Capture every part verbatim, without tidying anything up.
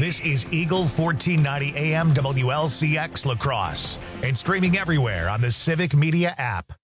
This is Eagle fourteen ninety A M W L C X La Crosse and streaming everywhere on the Civic Media app.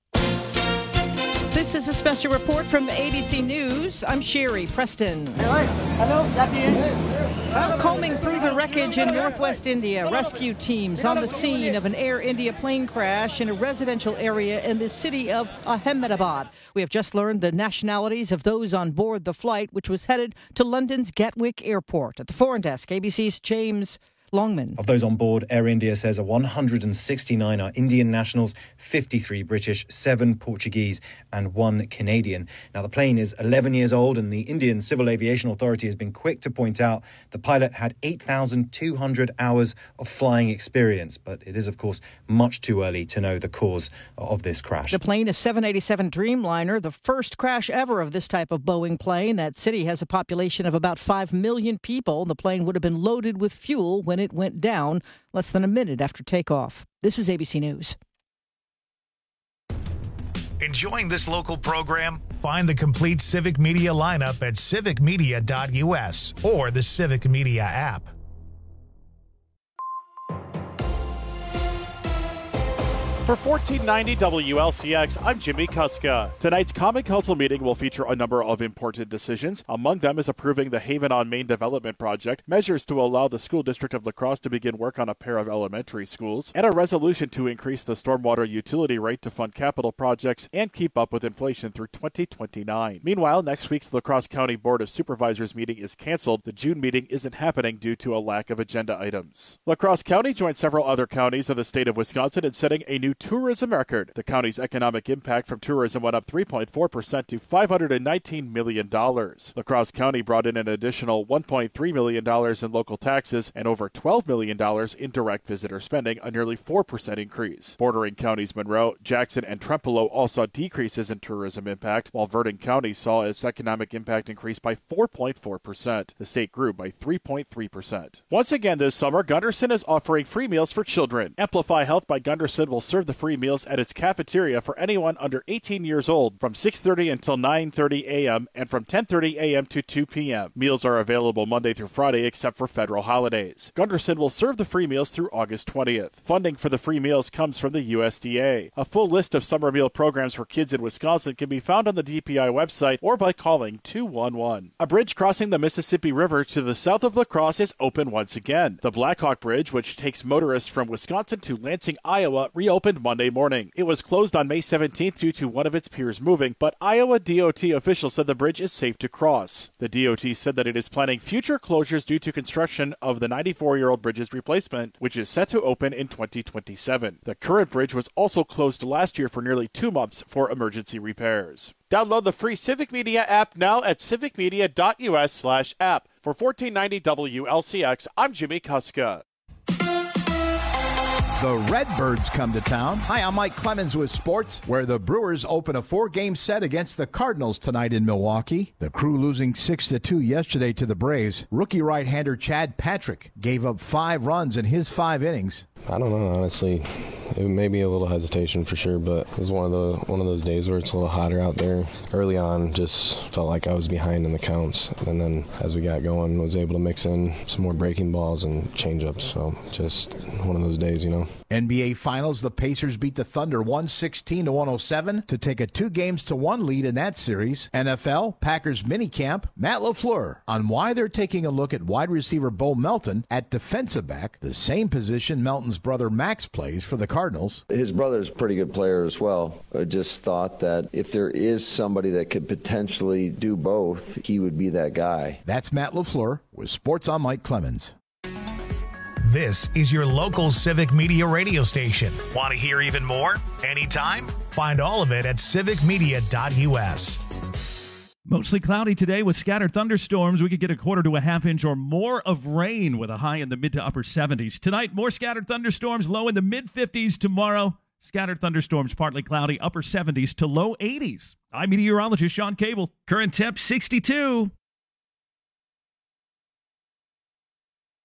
This is a special report from A B C News. I'm Sherry Preston. Hello, Well, combing through the wreckage in northwest India, rescue teams on the scene of an Air India plane crash in a residential area in the city of Ahmedabad. We have just learned the nationalities of those on board the flight, which was headed to London's Gatwick Airport. At the Foreign Desk, A B C's James Longman. Of those on board, Air India says one hundred sixty-nine are Indian nationals, fifty-three British, seven Portuguese and one Canadian. Now, the plane is eleven years old and the Indian Civil Aviation Authority has been quick to point out the pilot had eight thousand two hundred hours of flying experience. But it is, of course, much too early to know the cause of this crash. The plane is seven eighty-seven Dreamliner, the first crash ever of this type of Boeing plane. That city has a population of about five million people. The plane would have been loaded with fuel when it went down less than a minute after takeoff. This is A B C News. Enjoying this local program? Find the complete Civic Media lineup at civic media dot U S or the Civic Media app. For fourteen ninety W L C X, I'm Jimmy Kuska. Tonight's Common Council meeting will feature a number of important decisions. Among them is approving the Haven on Main development project, measures to allow the school district of La Crosse to begin work on a pair of elementary schools, and a resolution to increase the stormwater utility rate to fund capital projects and keep up with inflation through twenty twenty-nine. Meanwhile, next week's La Crosse County Board of Supervisors meeting is canceled. The June meeting isn't happening due to a lack of agenda items. La Crosse County joined several other counties of the state of Wisconsin in setting a new tourism record. The county's economic impact from tourism went up three point four percent to five hundred nineteen million dollars. La Crosse County brought in an additional one point three million dollars in local taxes and over twelve million dollars in direct visitor spending, a nearly four percent increase. Bordering counties Monroe, Jackson, and Trempealeau all saw decreases in tourism impact, while Verdon County saw its economic impact increase by four point four percent. The state grew by three point three percent. Once again this summer, Gunderson is offering free meals for children. Amplify Health by Gunderson will serve the free meals at its cafeteria for anyone under eighteen years old from six thirty until nine thirty a.m. and from ten thirty a.m. to two p.m. Meals are available Monday through Friday except for federal holidays. Gunderson will serve the free meals through August twentieth. Funding for the free meals comes from the U S D A. A full list of summer meal programs for kids in Wisconsin can be found on the D P I website or by calling two one one. A bridge crossing the Mississippi River to the south of La Crosse is open once again. The Blackhawk Bridge, which takes motorists from Wisconsin to Lansing, Iowa, reopened Monday morning. It was closed on May seventeenth due to one of its piers moving, but Iowa D O T officials said the bridge is safe to cross. The D O T said that it is planning future closures due to construction of the ninety-four-year-old bridge's replacement, which is set to open in twenty twenty-seven. The current bridge was also closed last year for nearly two months for emergency repairs. Download the free Civic Media app now at civic media dot U S slash app. For fourteen ninety W L C X, I'm Jimmy Kuska. The Redbirds come to town. Hi, I'm Mike Clemens with sports, where the Brewers open a four-game set against the Cardinals tonight in Milwaukee. The Crew losing six to two yesterday to the Braves. Rookie right-hander Chad Patrick gave up five runs in his five innings. I don't know, honestly. It may be a little hesitation for sure, but it was one of the one of those days where it's a little hotter out there. Early on, just felt like I was behind in the counts, and then as we got going, was able to mix in some more breaking balls and change-ups. So just one of those days, you know. N B A Finals, the Pacers beat the Thunder one sixteen to one oh seven to take a two games to one lead in that series. N F L, Packers minicamp, Matt LaFleur on why they're taking a look at wide receiver Bo Melton at defensive back, the same position Melton's brother Max plays for the Cardinals. His brother's a pretty good player as well. I just thought that if there is somebody that could potentially do both, he would be that guy. That's Matt LaFleur with Sports on Mike Clemens. This is your local Civic Media radio station. Want to hear even more? Anytime? Find all of it at civic media dot U S. Mostly cloudy today with scattered thunderstorms. We could get a quarter to a half inch or more of rain with a high in the mid to upper seventies. Tonight, more scattered thunderstorms, low in the mid fifties. Tomorrow, scattered thunderstorms, partly cloudy, upper seventies to low eighties. I'm meteorologist Sean Cable. Current temp sixty-two.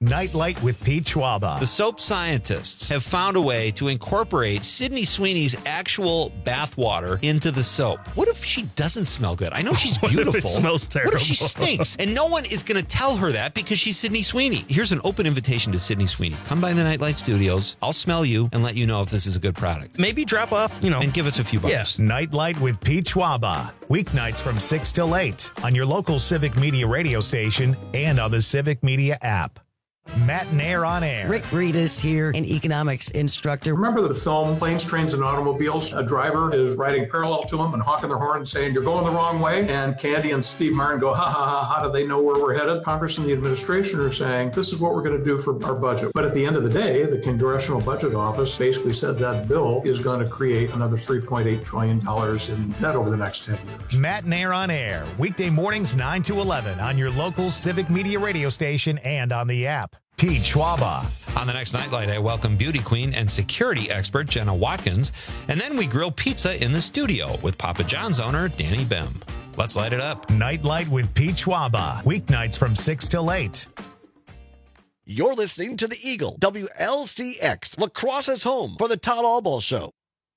Nightlight with Pete Schwaba. The soap scientists have found a way to incorporate Sydney Sweeney's actual bath water into the soap. What if she doesn't smell good? I know she's beautiful. What if it smells terrible? What if she stinks? And no one is going to tell her that because she's Sydney Sweeney. Here's an open invitation to Sydney Sweeney. Come by the Nightlight Studios. I'll smell you and let you know if this is a good product. Maybe drop off, you know. And give us a few bucks. Yes. Nightlight with Pete Schwaba. Weeknights from six till eight on your local Civic Media radio station and on the Civic Media app. Matt and Air on Air. Rick Reedus here, an economics instructor. Remember the film Planes, Trains, and Automobiles? A driver is riding parallel to him and honking their horn and saying, "You're going the wrong way." And Candy and Steve Martin go, ha, ha, ha, how do they know where we're headed? Congress and the administration are saying, this is what we're going to do for our budget. But at the end of the day, the Congressional Budget Office basically said that bill is going to create another three point eight trillion dollars in debt over the next ten years. Matt and Air on Air. Weekday mornings nine to eleven on your local Civic Media radio station and on the app. Pete Schwaba. On the next Nightlight, I welcome beauty queen and security expert Jenna Watkins. And then we grill pizza in the studio with Papa John's owner, Danny Bim. Let's light it up. Nightlight with Pete Schwaba. Weeknights from six till eight. You're listening to the Eagle, W L C X, Lacrosse's home for the Todd Albaugh Show.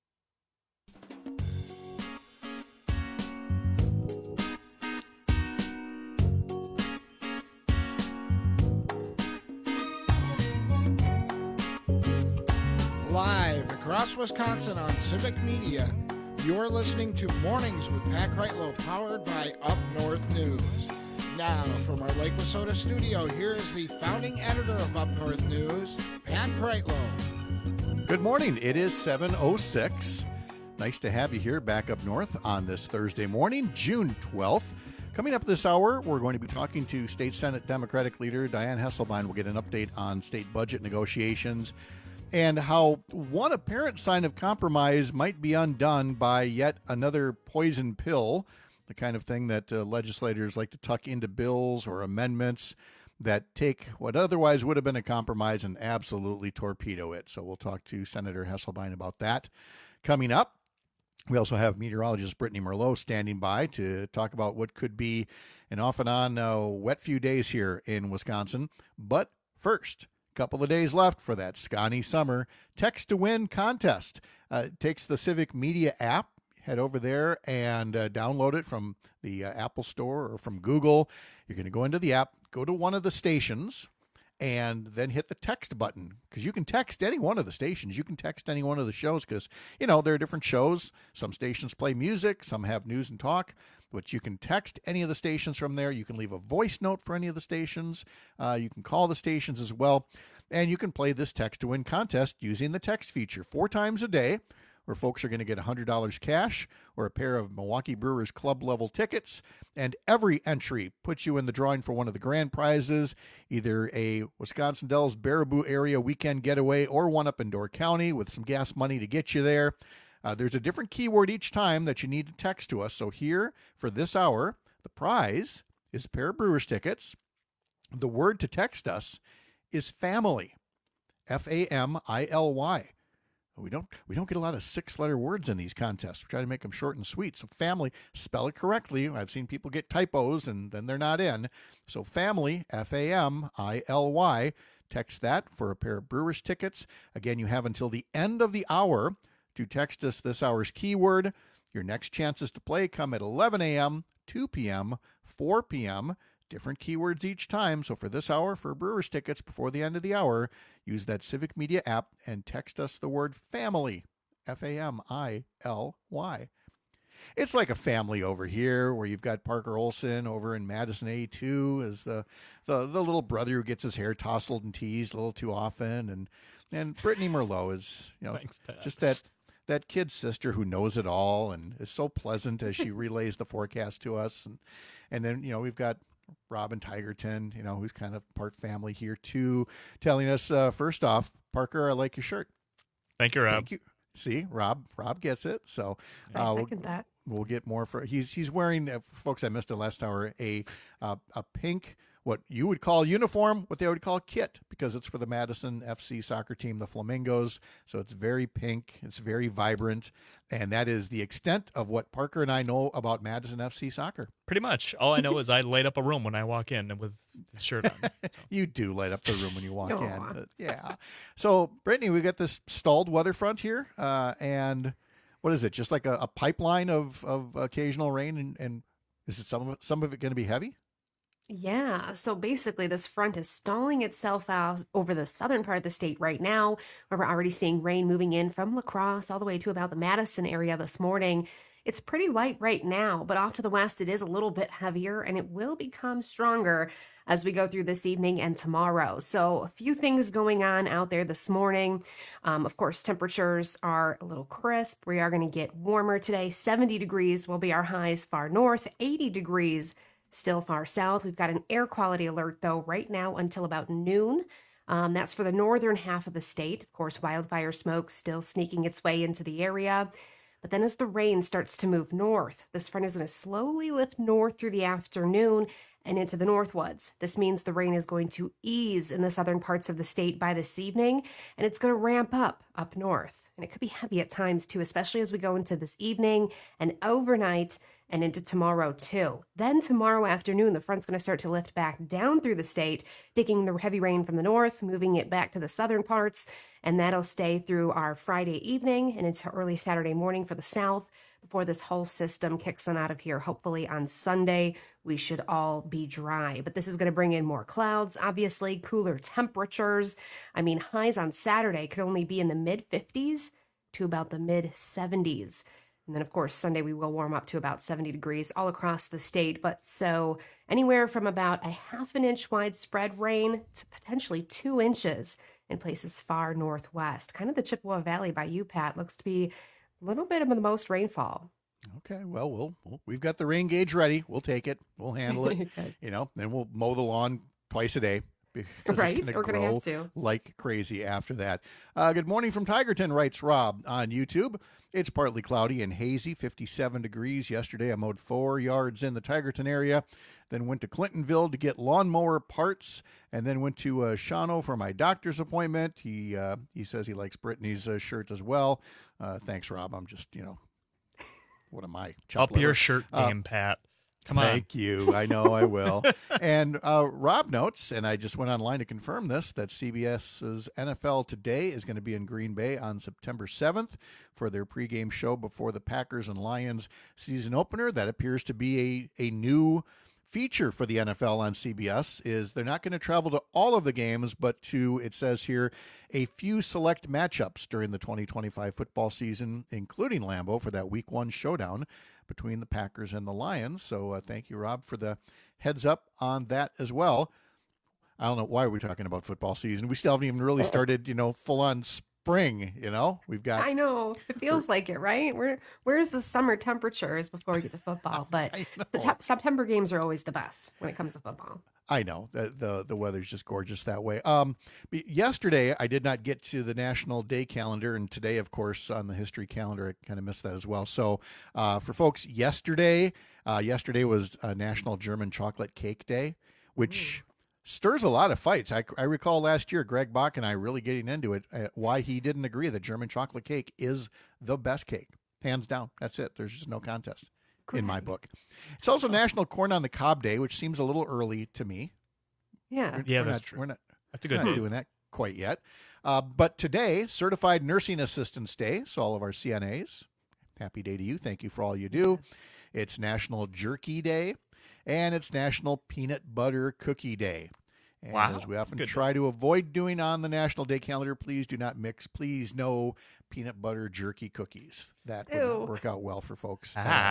Live across Wisconsin on Civic Media, you're listening to Mornings with Pat Kreitlow, powered by Up North News. Now, from our Lake Wissota studio, here is the founding editor of Up North News, Pat Kreitlow. Good morning. It is seven oh six. Nice to have you here back up north on this Thursday morning, June twelfth. Coming up this hour, we're going to be talking to State Senate Democratic leader Dianne Hesselbein. We'll get an update on state budget negotiations and how one apparent sign of compromise might be undone by yet another poison pill, the kind of thing that uh, legislators like to tuck into bills or amendments that take what otherwise would have been a compromise and absolutely torpedo it. So we'll talk to Senator Hesselbein about that coming up. We also have meteorologist Brittany Merlot standing by to talk about what could be an off and on uh, wet few days here in Wisconsin. But first, couple of days left for that Scotty Summer Text to Win contest. Uh, it takes the Civic Media app. Head over there and uh, download it from the uh, Apple Store or from Google. You're going to go into the app, go to one of the stations, and then hit the text button, because you can text any one of the stations. You can text any one of the shows because, you know, there are different shows. Some stations play music, some have news and talk, but you can text any of the stations from there. You can leave a voice note for any of the stations. Uh, you can call the stations as well. And you can play this Text to Win contest using the text feature four times a day, where folks are going to get one hundred dollars cash or a pair of Milwaukee Brewers club level tickets. And every entry puts you in the drawing for one of the grand prizes, either a Wisconsin Dells Baraboo area weekend getaway or one up in Door County with some gas money to get you there. Uh, there's a different keyword each time that you need to text to us. So here for this hour, the prize is a pair of Brewers tickets. The word to text us is family, F A M I L Y. We don't we don't get a lot of six-letter words in these contests. We try to make them short and sweet. So family, spell it correctly. I've seen people get typos and then they're not in. So family, F A M I L Y. Text that for a pair of Brewers tickets. Again, you have until the end of the hour to text us this hour's keyword. Your next chances to play come at eleven a.m., two p.m., four p.m., different keywords each time. So for this hour, for Brewers tickets before the end of the hour, use that Civic Media app and text us the word family, F A M I L Y. It's like a family over here where you've got Parker Olson over in Madison A two as the, the, the little brother who gets his hair tousled and teased a little too often. And, and Brittany Merlot is, you know, Thanks, just that, that kid sister who knows it all and is so pleasant as she relays the forecast to us. And, and then, you know, we've got Robin Tigerton, you know, who's kind of part family here too, telling us, uh, first off, Parker, I like your shirt. Thank you, Rob. Thank you. See, Rob, Rob gets it. So uh, I second we'll, that. We'll get more for, he's, he's wearing, uh, folks, I missed it last hour, a, uh, a pink what you would call uniform, what they would call kit, because it's for the Madison F C soccer team, the Flamingos. So it's very pink. It's very vibrant. And that is the extent of what Parker and I know about Madison F C soccer. Pretty much. All I know is I light up a room when I walk in with the shirt on. So. You do light up the room when you walk Aww. in. But yeah. So, Brittany, we got this stalled weather front here. Uh, and what is it? Just like a, a pipeline of, of occasional rain? And, and is it some of it, some of it going to be heavy? Yeah, so basically this front is stalling itself out over the southern part of the state right now, where we're already seeing rain moving in from La Crosse all the way to about the Madison area this morning. It's pretty light right now, but off to the west it is a little bit heavier, and it will become stronger as we go through this evening and tomorrow. So a few things going on out there this morning. Um, of course, temperatures are a little crisp. We are going to get warmer today. seventy degrees will be our highs far north, eighty degrees still far south. We've got an air quality alert, though, right now until about noon. Um, that's for the northern half of the state. Of course, wildfire smoke still sneaking its way into the area. But then as the rain starts to move north, this front is going to slowly lift north through the afternoon and into the northwoods. This means the rain is going to ease in the southern parts of the state by this evening, and it's going to ramp up up north. And it could be heavy at times, too, especially as we go into this evening and overnight and into tomorrow, too. Then tomorrow afternoon, the front's going to start to lift back down through the state, taking the heavy rain from the north, moving it back to the southern parts, and that'll stay through our Friday evening and into early Saturday morning for the south before this whole system kicks on out of here. Hopefully on Sunday, we should all be dry. But this is going to bring in more clouds, obviously, cooler temperatures. I mean, highs on Saturday could only be in the mid fifties to about the mid seventies. And then, of course, Sunday we will warm up to about seventy degrees all across the state. But so anywhere from about a half an inch widespread rain to potentially two inches in places far northwest. Kind of the Chippewa Valley by you, Pat, looks to be a little bit of the most rainfall. Okay, well, we'll, we'll we've got the rain gauge ready. We'll take it. We'll handle it. Okay. You know, then we'll mow the lawn twice a day. Because right, it's we're gonna going to grow have to. like crazy after that. Uh, good morning from Tigerton, writes Rob on YouTube. It's partly cloudy and hazy, fifty-seven degrees. Yesterday I mowed four yards in the Tigerton area, then went to Clintonville to get lawnmower parts, and then went to uh, Shawano for my doctor's appointment. He uh, he says he likes Brittany's uh, shirt as well. Uh, thanks, Rob. I'm just, you know, what am I? Up your shirt game, uh, Pat. Come on. Thank you. I know I will. And uh, Rob notes, and I just went online to confirm this, that CBS's N F L Today is going to be in Green Bay on September seventh for their pregame show before the Packers and Lions season opener. That appears to be a, a new feature for the N F L on C B S. Is they're not going to travel to all of the games, but to, it says here, a few select matchups during the twenty twenty-five football season, including Lambeau for that week one showdown between the Packers and the Lions. So uh, thank you, Rob, for the heads up on that as well. I don't know why we're talking about football season. We still haven't even really started, you know, full on spring, you know, we've got. I know it feels like it, right? Where where's the summer temperatures before we get to football? But the t- September games are always the best when it comes to football. I know the, the the weather's just gorgeous that way. Um, but yesterday I did not get to the National Day calendar, and today, of course, on the history calendar, I kind of missed that as well. So, uh, for folks, yesterday, uh, yesterday was uh, National German Chocolate Cake Day, which mm. stirs a lot of fights. I, I recall last year Greg Bach and I really getting into it. Uh, why he didn't agree that German chocolate cake is the best cake, hands down. That's it. There's just no contest. In my book. It's also National Corn on the Cob Day, which seems a little early to me. Yeah. We're, yeah, we're that's not, true. We're not, that's a good we're not doing that quite yet. Uh, but today, Certified Nursing Assistants Day. So all of our C N As, happy day to you. Thank you for all you do. Yes. It's National Jerky Day, and it's National Peanut Butter Cookie Day. And wow. as we often Good try to avoid doing on the National Day calendar, please do not mix, please no peanut butter jerky cookies. That would Ew. not work out well for folks. Ah. Uh,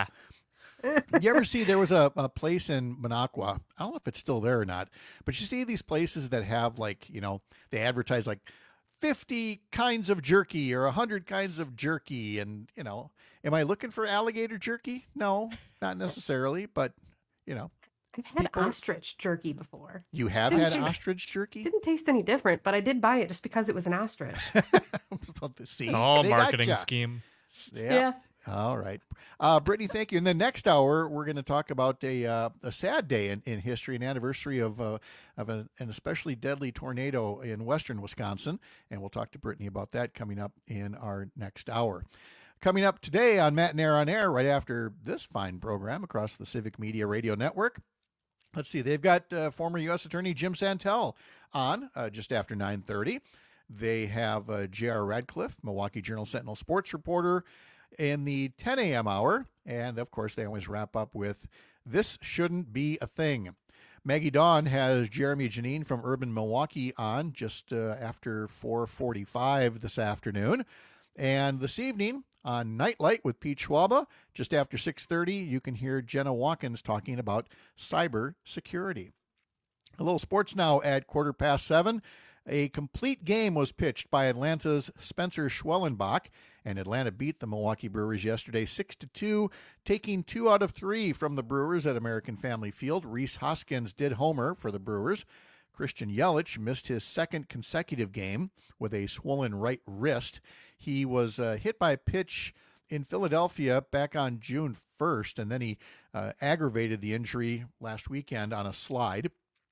you ever see there was a, a place in Minocqua? I don't know if it's still there or not, but you see these places that have, like, you know, they advertise like fifty kinds of jerky or one hundred kinds of jerky. And, you know, am I looking for alligator jerky? No, not necessarily, but, you know. I've had people... ostrich jerky before. You have didn't had taste, ostrich jerky? Didn't taste any different, but I did buy it just because it was an ostrich. See, it's all they marketing gotcha. scheme. Yeah. yeah. All right. Uh, Brittany, thank you. In the next hour, we're going to talk about a uh, a sad day in, in history, an anniversary of uh, of a, an especially deadly tornado in western Wisconsin, and we'll talk to Brittany about that coming up in our next hour. Coming up today on Matt and Air on Air, right after this fine program across the Civic Media Radio Network, let's see, they've got uh, former U S Attorney Jim Santel on uh, just after nine thirty. They have uh, J R Radcliffe, Milwaukee Journal-Sentinel sports reporter, in the ten a.m. hour. And, of course, they always wrap up with This Shouldn't Be a Thing. Maggie Dawn has Jeremy Janine from Urban Milwaukee on just uh, after four forty-five this afternoon. And this evening on Nightlight with Pete Schwaba, just after six thirty, you can hear Jenna Watkins talking about cyber security. A little sports now at quarter past seven. A complete game was pitched by Atlanta's Spencer Schwellenbach, and Atlanta beat the Milwaukee Brewers yesterday six to two, taking two out of three from the Brewers at American Family Field. Rhys Hoskins did homer for the Brewers. Christian Yelich missed his second consecutive game with a swollen right wrist. He was uh, hit by a pitch in Philadelphia back on June first, and then he uh, aggravated the injury last weekend on a slide.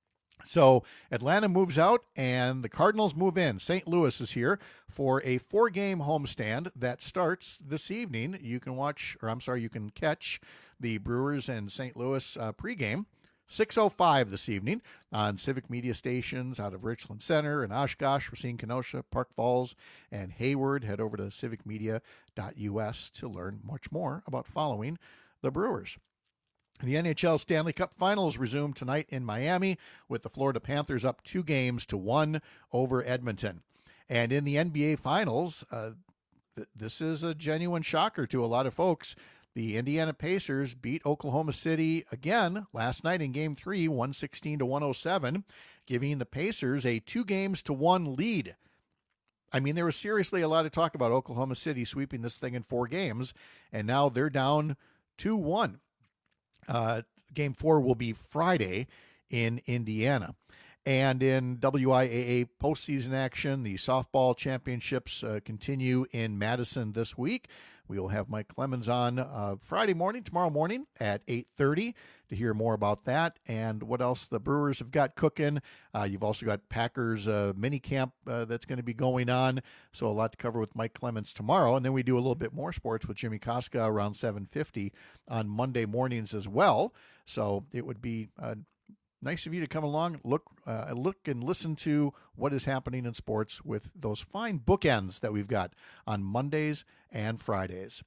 So Atlanta moves out and the Cardinals move in. Saint Louis is here for a four-game homestand that starts this evening. You can watch, or I'm sorry, you can catch the Brewers and Saint Louis uh, pregame, six oh five this evening on Civic Media stations out of Richland Center and Oshkosh, Racine, Kenosha, Park Falls, and Hayward. Head over to civic media dot u s to learn much more about following the Brewers. The N H L Stanley Cup Finals resume tonight in Miami with the Florida Panthers up two games to one over Edmonton. And in the N B A Finals, uh, th- this is a genuine shocker to a lot of folks. The Indiana Pacers beat Oklahoma City again last night in Game three, one sixteen to one oh seven, giving the Pacers a two games to one lead. I mean, there was seriously a lot of talk about Oklahoma City sweeping this thing in four games, and now they're down two one. Uh, game four will be Friday in Indiana. And in W I A A postseason action, the softball championships uh, continue in Madison this week. We will have Mike Clemens on uh, Friday morning, tomorrow morning at eight thirty to hear more about that and what else the Brewers have got cooking. Uh, you've also got Packers uh, mini camp uh, that's going to be going on. So a lot to cover with Mike Clemens tomorrow. And then we do a little bit more sports with Jimmy Koska around seven fifty on Monday mornings as well. So it would be uh, nice of you to come along, look, uh, look and listen to what is happening in sports with those fine bookends that we've got on Mondays and Fridays.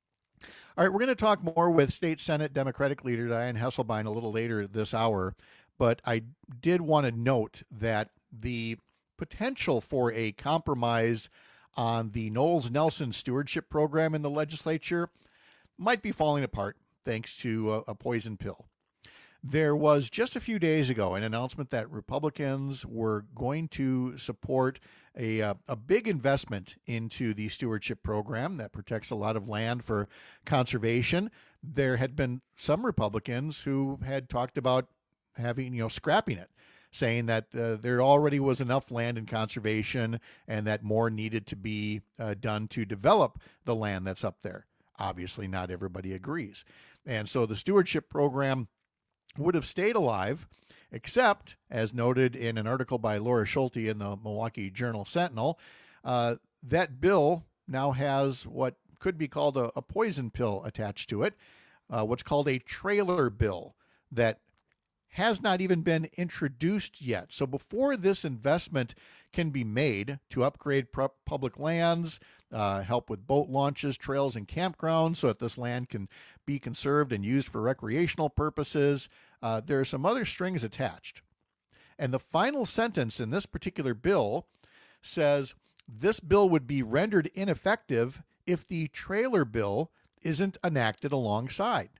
All right, we're going to talk more with State Senate Democratic leader Diane Hesselbein a little later this hour, but I did want to note that the potential for a compromise on the Knowles Nelson stewardship program in the legislature might be falling apart thanks to a, a poison pill. There was just a few days ago an announcement that Republicans were going to support a, uh, a big investment into the stewardship program that protects a lot of land for conservation. There had been some Republicans who had talked about having, you know, scrapping it, saying that uh, there already was enough land in conservation and that more needed to be uh, done to develop the land that's up there. Obviously, not everybody agrees. And so the stewardship program would have stayed alive, except, as noted in an article by Laura Schulte in the Milwaukee Journal-Sentinel, uh, that bill now has what could be called a, a poison pill attached to it, uh, what's called a trailer bill that has not even been introduced yet. So before this investment can be made to upgrade pu- public lands, uh, help with boat launches, trails, and campgrounds so that this land can be conserved and used for recreational purposes, uh, there are some other strings attached. And the final sentence in this particular bill says this bill would be rendered ineffective if the trailer bill isn't enacted alongside.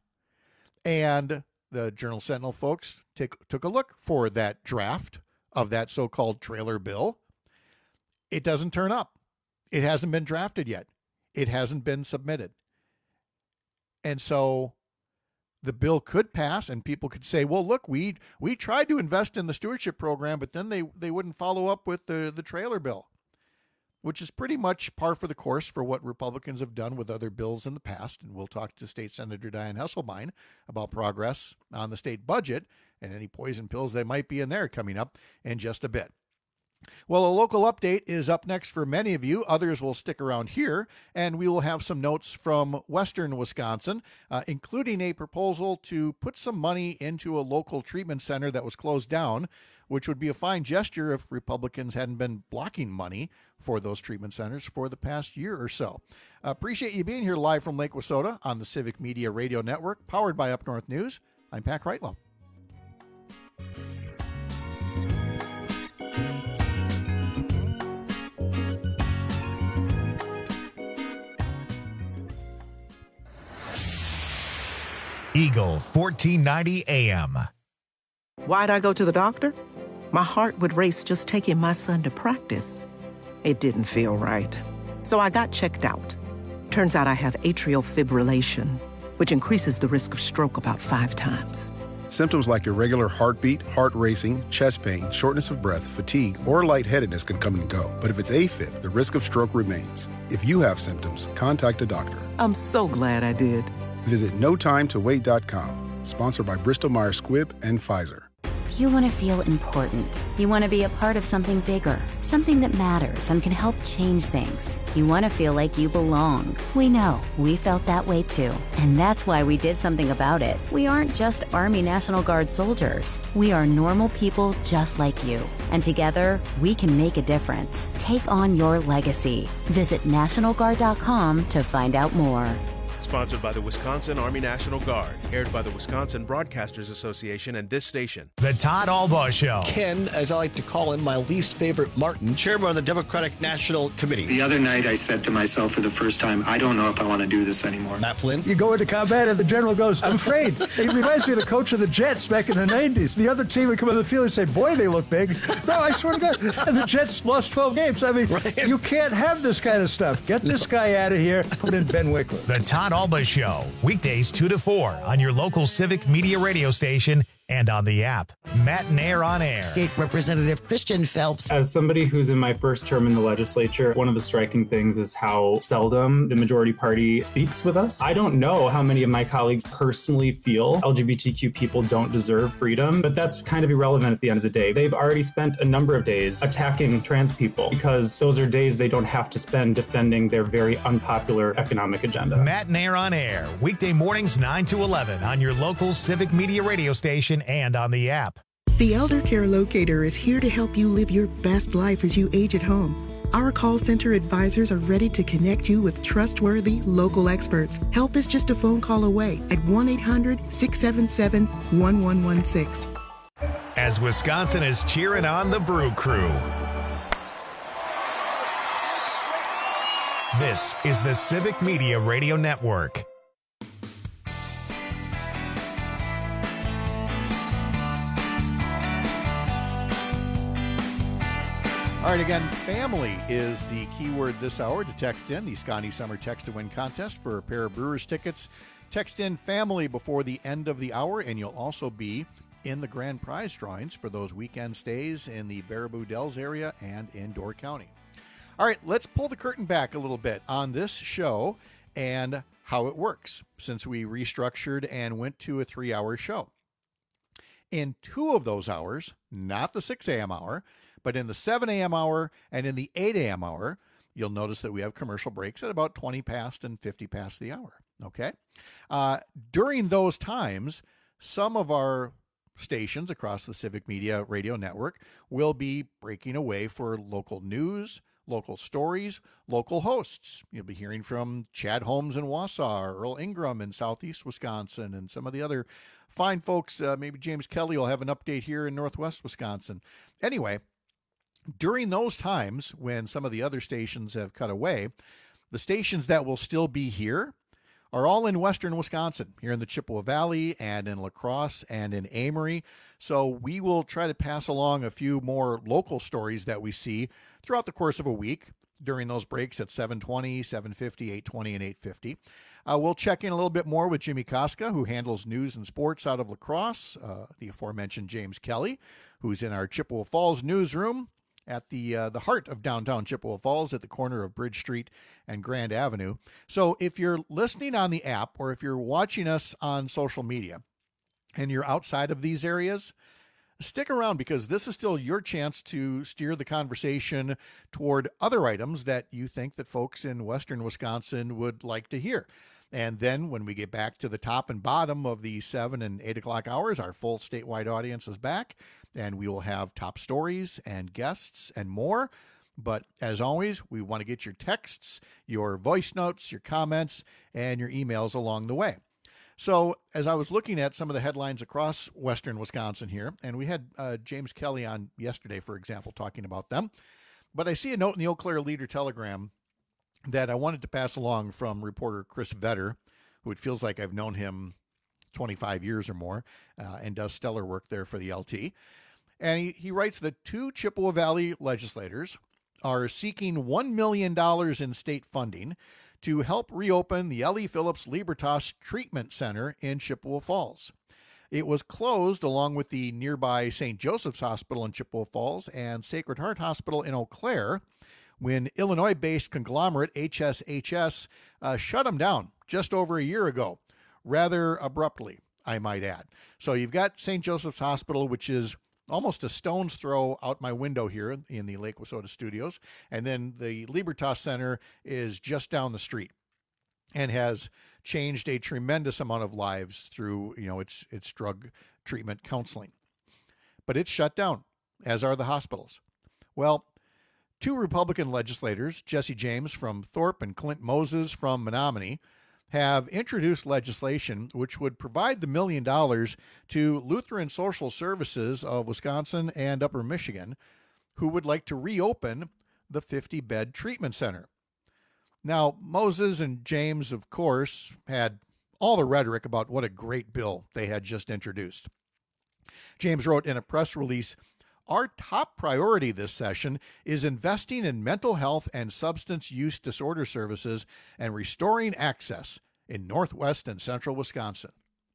And the Journal-Sentinel folks take, took a look for that draft of that so-called trailer bill. It doesn't turn up. It hasn't been drafted yet. It hasn't been submitted. And so the bill could pass and people could say, well, look, we we tried to invest in the stewardship program, but then they, they wouldn't follow up with the, the trailer bill. which is pretty much par for the course for what Republicans have done with other bills in the past. And we'll talk to State Senator Dianne Hesselbein about progress on the state budget and any poison pills that might be in there coming up in just a bit. Well, a local update is up next for many of you. Others will stick around here, and we will have some notes from Western Wisconsin, uh, including a proposal to put some money into a local treatment center that was closed down, which would be a fine gesture if Republicans hadn't been blocking money for those treatment centers for the past year or so. Uh, appreciate you being here live from Lake Wissota on the Civic Media Radio Network, powered by Up North News. I'm Pat Kreitlow. Eagle fourteen ninety A M. Why'd I go to the doctor? My heart would race just taking my son to practice. It didn't feel right. So I got checked out. Turns out I have atrial fibrillation, which increases the risk of stroke about five times. Symptoms like irregular heartbeat, heart racing, chest pain, shortness of breath, fatigue, or lightheadedness can come and go. But if it's AFib, the risk of stroke remains. If you have symptoms, contact a doctor. I'm so glad I did. Visit no time to wait dot com. Sponsored by Bristol Myers Squibb and Pfizer. You want to feel important. You want to be a part of something bigger, something that matters and can help change things. You want to feel like you belong. We know. We felt that way too. And that's why we did something about it. We aren't just Army National Guard soldiers. We are normal people just like you. And together, we can make a difference. Take on your legacy. Visit National Guard dot com to find out more. Sponsored by the Wisconsin Army National Guard. Aired by the Wisconsin Broadcasters Association and this station. The Todd Albaugh Show. Ken, as I like to call him, my least favorite Martin, chairman of the Democratic National Committee. The other night I said to myself for the first time, I don't know if I want to do this anymore. Matt Flynn. You go into combat and the general goes, I'm afraid. It reminds me of the coach of the Jets back in the nineties. The other team would come on the field and say, boy, they look big. No, I swear to God. And the Jets lost twelve games. I mean, right. You can't have this kind of stuff. Get this guy out of here. Put in Ben Wickler. The Todd Albaugh Show. Weekdays two to four on your local Civic Media radio station and on the app. Matt and Air on Air. State Representative Christian Phelps. As somebody who's in my first term in the legislature, one of the striking things is how seldom the majority party speaks with us. I don't know how many of my colleagues personally feel L G B T Q people don't deserve freedom, but that's kind of irrelevant at the end of the day. They've already spent a number of days attacking trans people because those are days they don't have to spend defending their very unpopular economic agenda. Matt and Air on Air. Weekday mornings nine to eleven on your local Civic Media radio station and on the app. The Elder Care Locator is here to help you live your best life as you age at home. Our call center advisors are ready to connect you with trustworthy local experts. Help is just a phone call away at one eight hundred six seven seven one one one six. As Wisconsin is cheering on the Brew Crew. This is the Civic Media Radio Network. All right, again, family is the key word this hour to text in the Scotty Summer Text to Win contest for a pair of Brewers tickets. Text in family before the end of the hour, and you'll also be in the grand prize drawings for those weekend stays in the Baraboo Dells area and in Door County. All right, let's pull the curtain back a little bit on this show and how it works since we restructured and went to a three-hour show. In two of those hours, not the six a.m. hour, but in the seven a.m. hour and in the eight a.m. hour, you'll notice that we have commercial breaks at about twenty past and fifty past the hour, okay? Uh, during those times, some of our stations across the Civic Media Radio Network will be breaking away for local news, local stories, local hosts. You'll be hearing from Chad Holmes in Wausau, Earl Ingram in Southeast Wisconsin, and some of the other fine folks. Uh, maybe James Kelly will have an update here in Northwest Wisconsin. Anyway, during those times when some of the other stations have cut away, the stations that will still be here are all in western Wisconsin, here in the Chippewa Valley and in La Crosse and in Amory. So we will try to pass along a few more local stories that we see throughout the course of a week during those breaks at seven twenty, seven fifty, eight twenty, and eight fifty. Uh, we'll check in a little bit more with Jimmy Koska, who handles news and sports out of La Crosse, uh, the aforementioned James Kelly, who's in our Chippewa Falls newsroom, at the uh, the heart of downtown Chippewa Falls at the corner of Bridge Street and Grand Avenue. So if you're listening on the app or if you're watching us on social media and you're outside of these areas, stick around, because this is still your chance to steer the conversation toward other items that you think that folks in western Wisconsin would like to hear. And then when we get back to the top and bottom of the seven and eight o'clock hours, our full statewide audience is back, and we will have top stories and guests and more. But as always, we want to get your texts, your voice notes, your comments, and your emails along the way. So as I was looking at some of the headlines across western Wisconsin here, and we had uh, James Kelly on yesterday, for example, talking about them, but I see a note in the Eau Claire Leader Telegram that I wanted to pass along from reporter Chris Vetter, who it feels like I've known him twenty-five years or more, uh, and does stellar work there for the L T. And he, he writes that two Chippewa Valley legislators are seeking one million dollars in state funding to help reopen the Ellie Phillips Libertas Treatment Center in Chippewa Falls. It was closed along with the nearby Saint Joseph's Hospital in Chippewa Falls and Sacred Heart Hospital in Eau Claire when Illinois-based conglomerate H S H S uh, shut them down just over a year ago, rather abruptly, I might add. So you've got Saint Joseph's Hospital, which is almost a stone's throw out my window here in the Lake Wissota studios, and then the Libertas Center is just down the street and has changed a tremendous amount of lives through, you know, its its drug treatment counseling. But it's shut down, as are the hospitals. Well, two Republican legislators, Jesse James from Thorpe and Clint Moses from Menominee, have introduced legislation which would provide the million dollars to Lutheran Social Services of Wisconsin and Upper Michigan, who would like to reopen the fifty-bed treatment center. Now, Moses and James, of course, had all the rhetoric about what a great bill they had just introduced. James wrote in a press release, "Our top priority this session is investing in mental health and substance use disorder services and restoring access in Northwest and Central Wisconsin."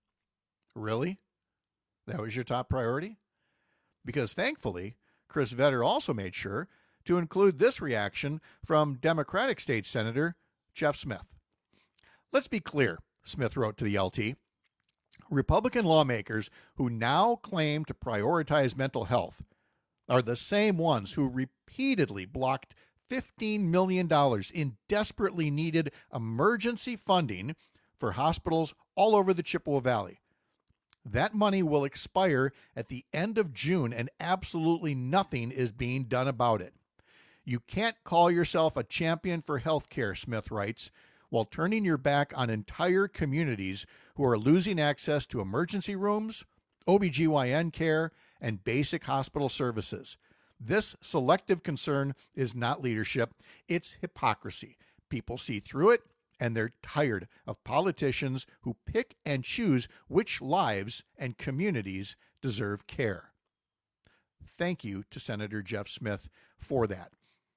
Really? That was your top priority? Because thankfully, Chris Vetter also made sure to include this reaction from Democratic State Senator Jeff Smith. "Let's be clear," Smith wrote to the L T. "Republican lawmakers who now claim to prioritize mental health are the same ones who repeatedly blocked fifteen million dollars in desperately needed emergency funding for hospitals all over the Chippewa Valley. That money will expire at the end of June, and absolutely nothing is being done about it. You can't call yourself a champion for health care," Smith writes, "while turning your back on entire communities who are losing access to emergency rooms, O B G Y N care, and basic hospital services. This selective concern is not leadership, it's hypocrisy. People see through it, and they're tired of politicians who pick and choose which lives and communities deserve care." Thank you to Senator Jeff Smith for that.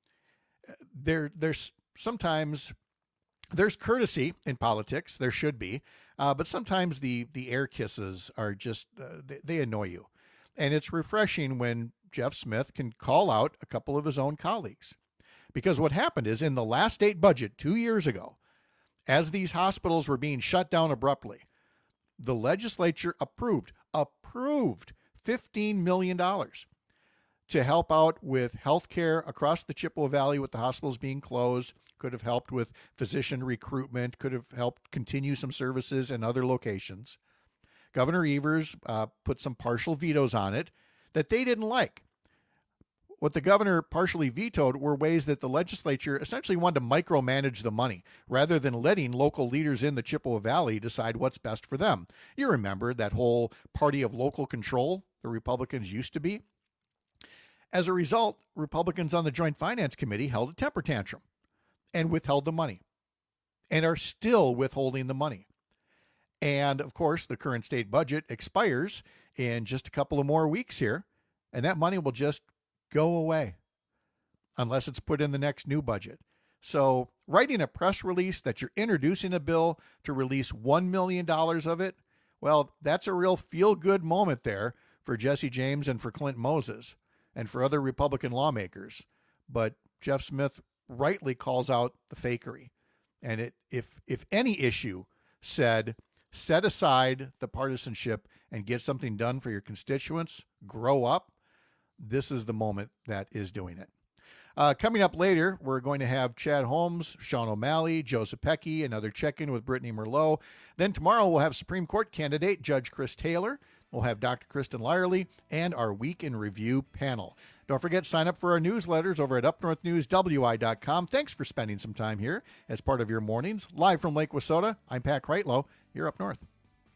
There, there's sometimes there's courtesy in politics. There should be, uh, but sometimes the the air kisses are just uh, they, they annoy you, and it's refreshing when Jeff Smith can call out a couple of his own colleagues, because what happened is in the last state budget two years ago, as these hospitals were being shut down abruptly, the legislature approved approved fifteen million dollars. To help out with health care across the Chippewa Valley with the hospitals being closed, could have helped with physician recruitment, could have helped continue some services in other locations. Governor Evers uh, put some partial vetoes on it that they didn't like. What the governor partially vetoed were ways that the legislature essentially wanted to micromanage the money rather than letting local leaders in the Chippewa Valley decide what's best for them. You remember that whole party of local control the Republicans used to be? As a result, Republicans on the Joint Finance Committee held a temper tantrum and withheld the money, and are still withholding the money. And, of course, the current state budget expires in just a couple of more weeks here, and that money will just go away unless it's put in the next new budget. So writing a press release that you're introducing a bill to release one million dollars of it, well, that's a real feel-good moment there for Jesse James and for Clint Moses. and for other Republican lawmakers. But Jeff Smith rightly calls out the fakery. And it, if if any issue said, set aside the partisanship and get something done for your constituents, grow up, this is the moment that is doing it. Uh, coming up later, we're going to have Chad Holmes, Sean O'Malley, Joseph Pecky, another check-in with Brittany Merlot. Then tomorrow we'll have Supreme Court candidate Judge Chris Taylor. We'll have Doctor Kristen Lyerly and our Week in Review panel. Don't forget, sign up for our newsletters over at up north news w i dot com. Thanks for spending some time here as part of your mornings. Live from Lake Wissota, I'm Pat Kreitlow. You're Up North.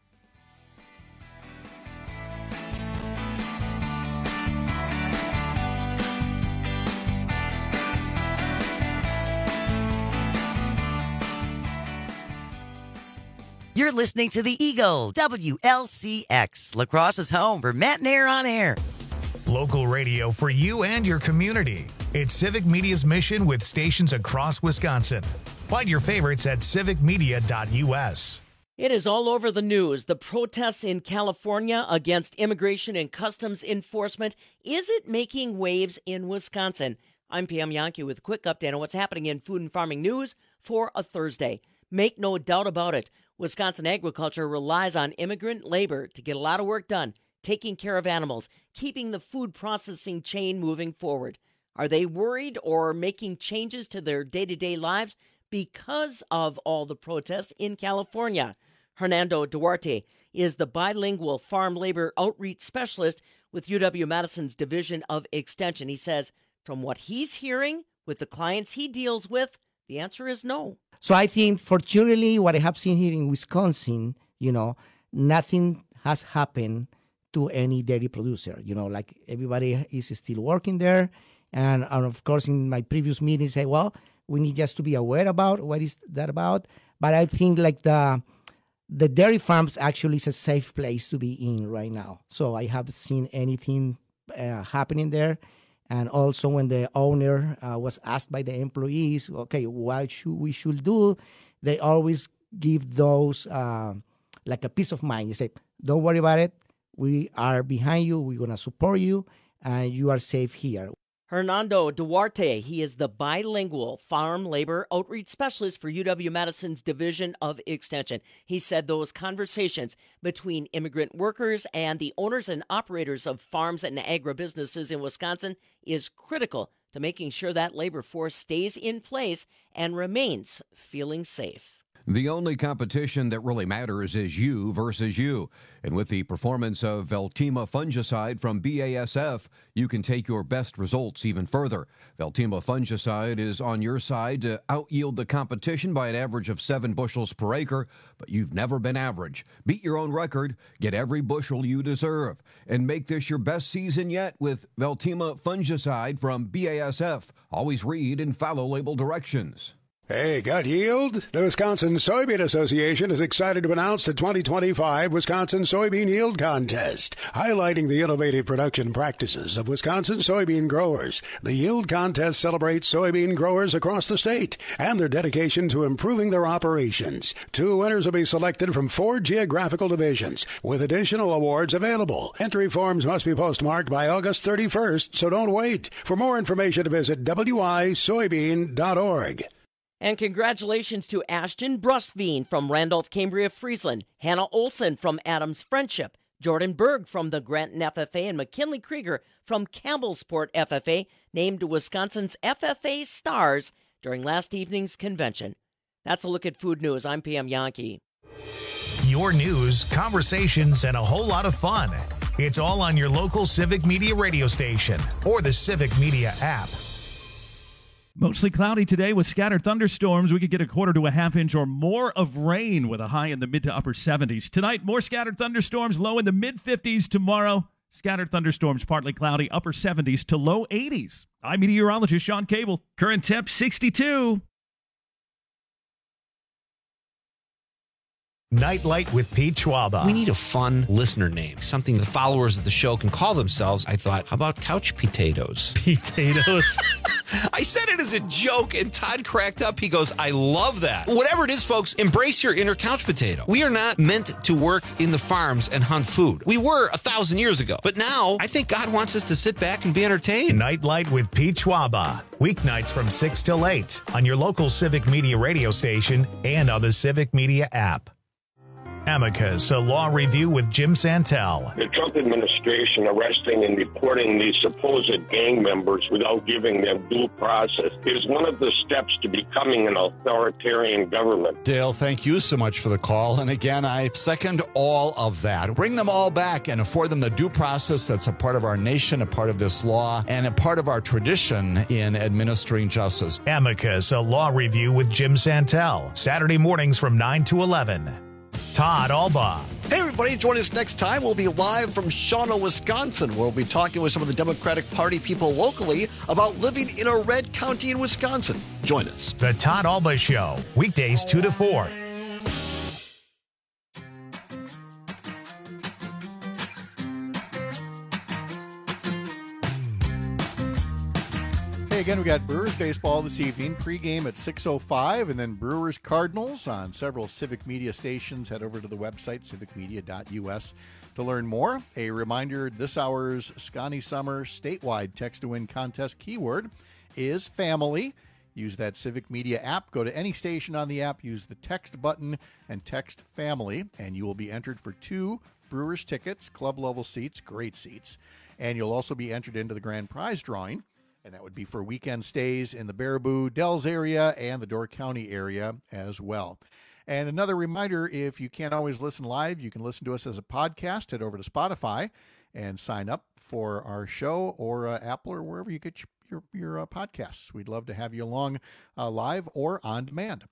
You're listening to The Eagle, W L C X, La Crosse's home for Matt and Air on Air. Local radio for you and your community. It's Civic Media's mission with stations across Wisconsin. Find your favorites at civic media dot u s. It is all over the news. The protests in California against immigration and customs enforcement. Is it making waves in Wisconsin? I'm Pam Yankee with a quick update on what's happening in food and farming news for a Thursday. Make no doubt about it, Wisconsin agriculture relies on immigrant labor to get a lot of work done, taking care of animals, keeping the food processing chain moving forward. Are they worried or making changes to their day-to-day lives because of all the protests in California? Hernando Duarte is the bilingual farm labor outreach specialist with U W-Madison's Division of Extension. He says, from what he's hearing with the clients he deals with, the answer is no. So I think, fortunately, what I have seen here in Wisconsin, you know, nothing has happened to any dairy producer. You know, like everybody is still working there. And, and of course, in my previous meeting, say, well, we need just to be aware about what is that about. But I think like the the dairy farms actually is a safe place to be in right now. So I haven't seen anything uh, happening there. And also when the owner uh, was asked by the employees, okay, what should we should do? They always give those uh, like a peace of mind. You say, don't worry about it. We are behind you. We're going to support you. And you are safe here. Hernando Duarte, he is the bilingual farm labor outreach specialist for U W-Madison's Division of Extension. He said those conversations between immigrant workers and the owners and operators of farms and agribusinesses in Wisconsin is critical to making sure that labor force stays in place and remains feeling safe. The only competition that really matters is you versus you. And with the performance of Veltima fungicide from B A S F, you can take your best results even further. Veltima fungicide is on your side to out-yield the competition by an average of seven bushels per acre, but you've never been average. Beat your own record, get every bushel you deserve, and make this your best season yet with Veltima fungicide from B A S F. Always read and follow label directions. Hey, got yield? The Wisconsin Soybean Association is excited to announce the twenty twenty-five Wisconsin Soybean Yield Contest, highlighting the innovative production practices of Wisconsin soybean growers. The Yield Contest celebrates soybean growers across the state and their dedication to improving their operations. Two winners will be selected from four geographical divisions, with additional awards available. Entry forms must be postmarked by August thirty-first, so don't wait. For more information, visit w i soybean dot org. And congratulations to Ashton Brustveen from Randolph-Cambria Friesland, Hannah Olson from Adams Friendship, Jordan Berg from the Granton F F A, and McKinley Krieger from Campbellsport F F A, named Wisconsin's F F A Stars during last evening's convention. That's a look at food news. I'm Pam Yankee. Your news, conversations, and a whole lot of fun. It's all on your local Civic Media radio station or the Civic Media app. Mostly cloudy today with scattered thunderstorms. We could get a quarter to a half inch or more of rain with a high in the mid to upper seventies. Tonight, more scattered thunderstorms, low in the mid fifties. Tomorrow, scattered thunderstorms, partly cloudy, upper seventies to low eighties. I'm meteorologist Sean Cable. Current temp sixty-two. Nightlight with Pete Schwaba. We need a fun listener name, something the followers of the show can call themselves. I thought, how about couch potatoes? Potatoes. I said it as a joke, and Todd cracked up. He goes, I love that. Whatever it is, folks, embrace your inner couch potato. We are not meant to work in the farms and hunt food. We were a thousand years ago. But now, I think God wants us to sit back and be entertained. Nightlight with Pete Schwaba. Weeknights from six till eight on your local Civic Media radio station and on the Civic Media app. Amicus, a law review with Jim Santel. The Trump administration arresting and deporting these supposed gang members without giving them due process is one of the steps to becoming an authoritarian government. Dale, thank you so much for the call. And again, I second all of that. Bring them all back and afford them the due process that's a part of our nation, a part of this law, and a part of our tradition in administering justice. Amicus, a law review with Jim Santel. Saturday mornings from nine to eleven. Todd Alba. Hey, everybody, join us next time. We'll be live from Shawano, Wisconsin, where we'll be talking with some of the Democratic Party people locally about living in a red county in Wisconsin. Join us. The Todd Alba Show, weekdays two to four. Again, we got Brewers baseball this evening, pregame at six oh five, and then Brewers Cardinals on several Civic Media stations. Head over to the website, civic media dot u s, to learn more. A reminder, this hour's Scotty Summer statewide text-to-win contest keyword is family. Use that Civic Media app. Go to any station on the app, use the text button, and text family, and you will be entered for two Brewers tickets, club-level seats, great seats. And you'll also be entered into the grand prize drawing. And that would be for weekend stays in the Baraboo, Dells area, and the Door County area as well. And another reminder, if you can't always listen live, you can listen to us as a podcast. Head over to Spotify and sign up for our show, or uh, Apple, or wherever you get your, your, your uh, podcasts. We'd love to have you along uh, live or on demand.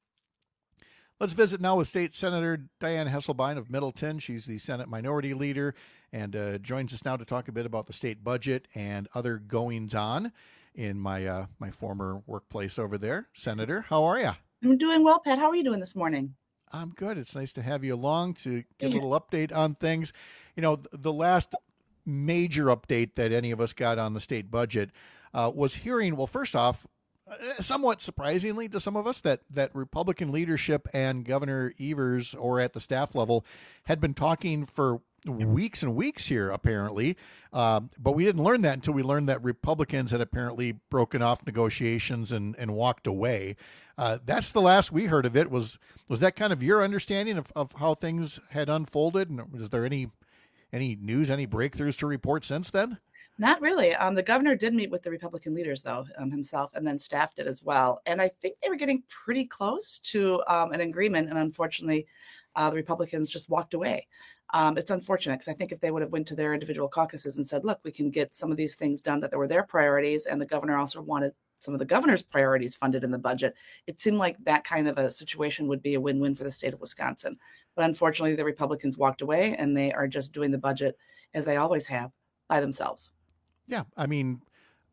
Let's visit now with State Senator Diane Hesselbein of Middleton. She's the Senate Minority Leader and uh, joins us now to talk a bit about the state budget and other goings-on in my uh, my former workplace over there. Senator, how are you? I'm doing well, Pat. How are you doing this morning? I'm good. It's nice to have you along to get a little update on things. You know, the last major update that any of us got on the state budget uh, was hearing, well, first off, somewhat surprisingly to some of us, that that Republican leadership and Governor Evers, or at the staff level, had been talking for weeks and weeks here, apparently. Uh, but we didn't learn that until we learned that Republicans had apparently broken off negotiations and, and walked away. Uh, that's the last we heard of it. Was was that kind of your understanding of, of how things had unfolded? And was there any any news, any breakthroughs to report since then? Not really. Um, the governor did meet with the Republican leaders, though, um, himself, and then staff did as well. And I think they were getting pretty close to um, an agreement. And unfortunately, uh, the Republicans just walked away. Um, it's unfortunate, because I think if they would have went to their individual caucuses and said, look, we can get some of these things done that were their priorities, and the governor also wanted some of the governor's priorities funded in the budget, it seemed like that kind of a situation would be a win-win for the state of Wisconsin. But unfortunately, the Republicans walked away, and they are just doing the budget as they always have, by themselves. Yeah, I mean,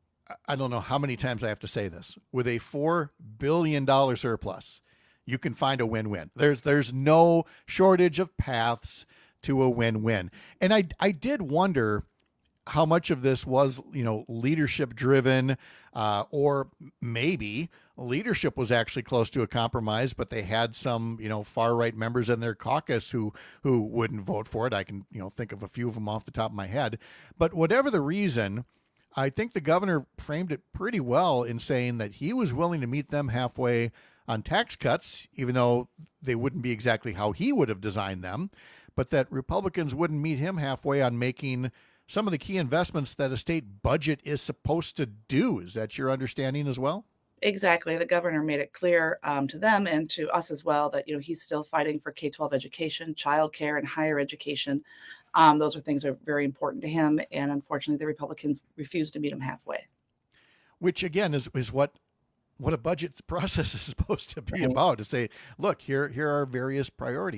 I don't know how many times I have to say this. With a four billion dollars surplus, you can find a win-win. There's there's no shortage of paths to a win-win. And I I did wonder how much of this was, you know, leadership driven, uh, or maybe leadership was actually close to a compromise, but they had some, you know, far right members in their caucus who who wouldn't vote for it. I can, you know, think of a few of them off the top of my head. But whatever the reason, I think the governor framed it pretty well in saying that he was willing to meet them halfway on tax cuts, even though they wouldn't be exactly how he would have designed them, but that Republicans wouldn't meet him halfway on making some of the key investments that a state budget is supposed to do. Is that your understanding as well? Exactly. The governor made it clear um, to them and to us as well that, you know, he's still fighting for K twelve education, childcare, and higher education. Um, those are things that are very important to him. And unfortunately, the Republicans refused to meet him halfway. Which, again, is, is what what a budget process is supposed to be Right. about, to say, look, here, here are various priorities.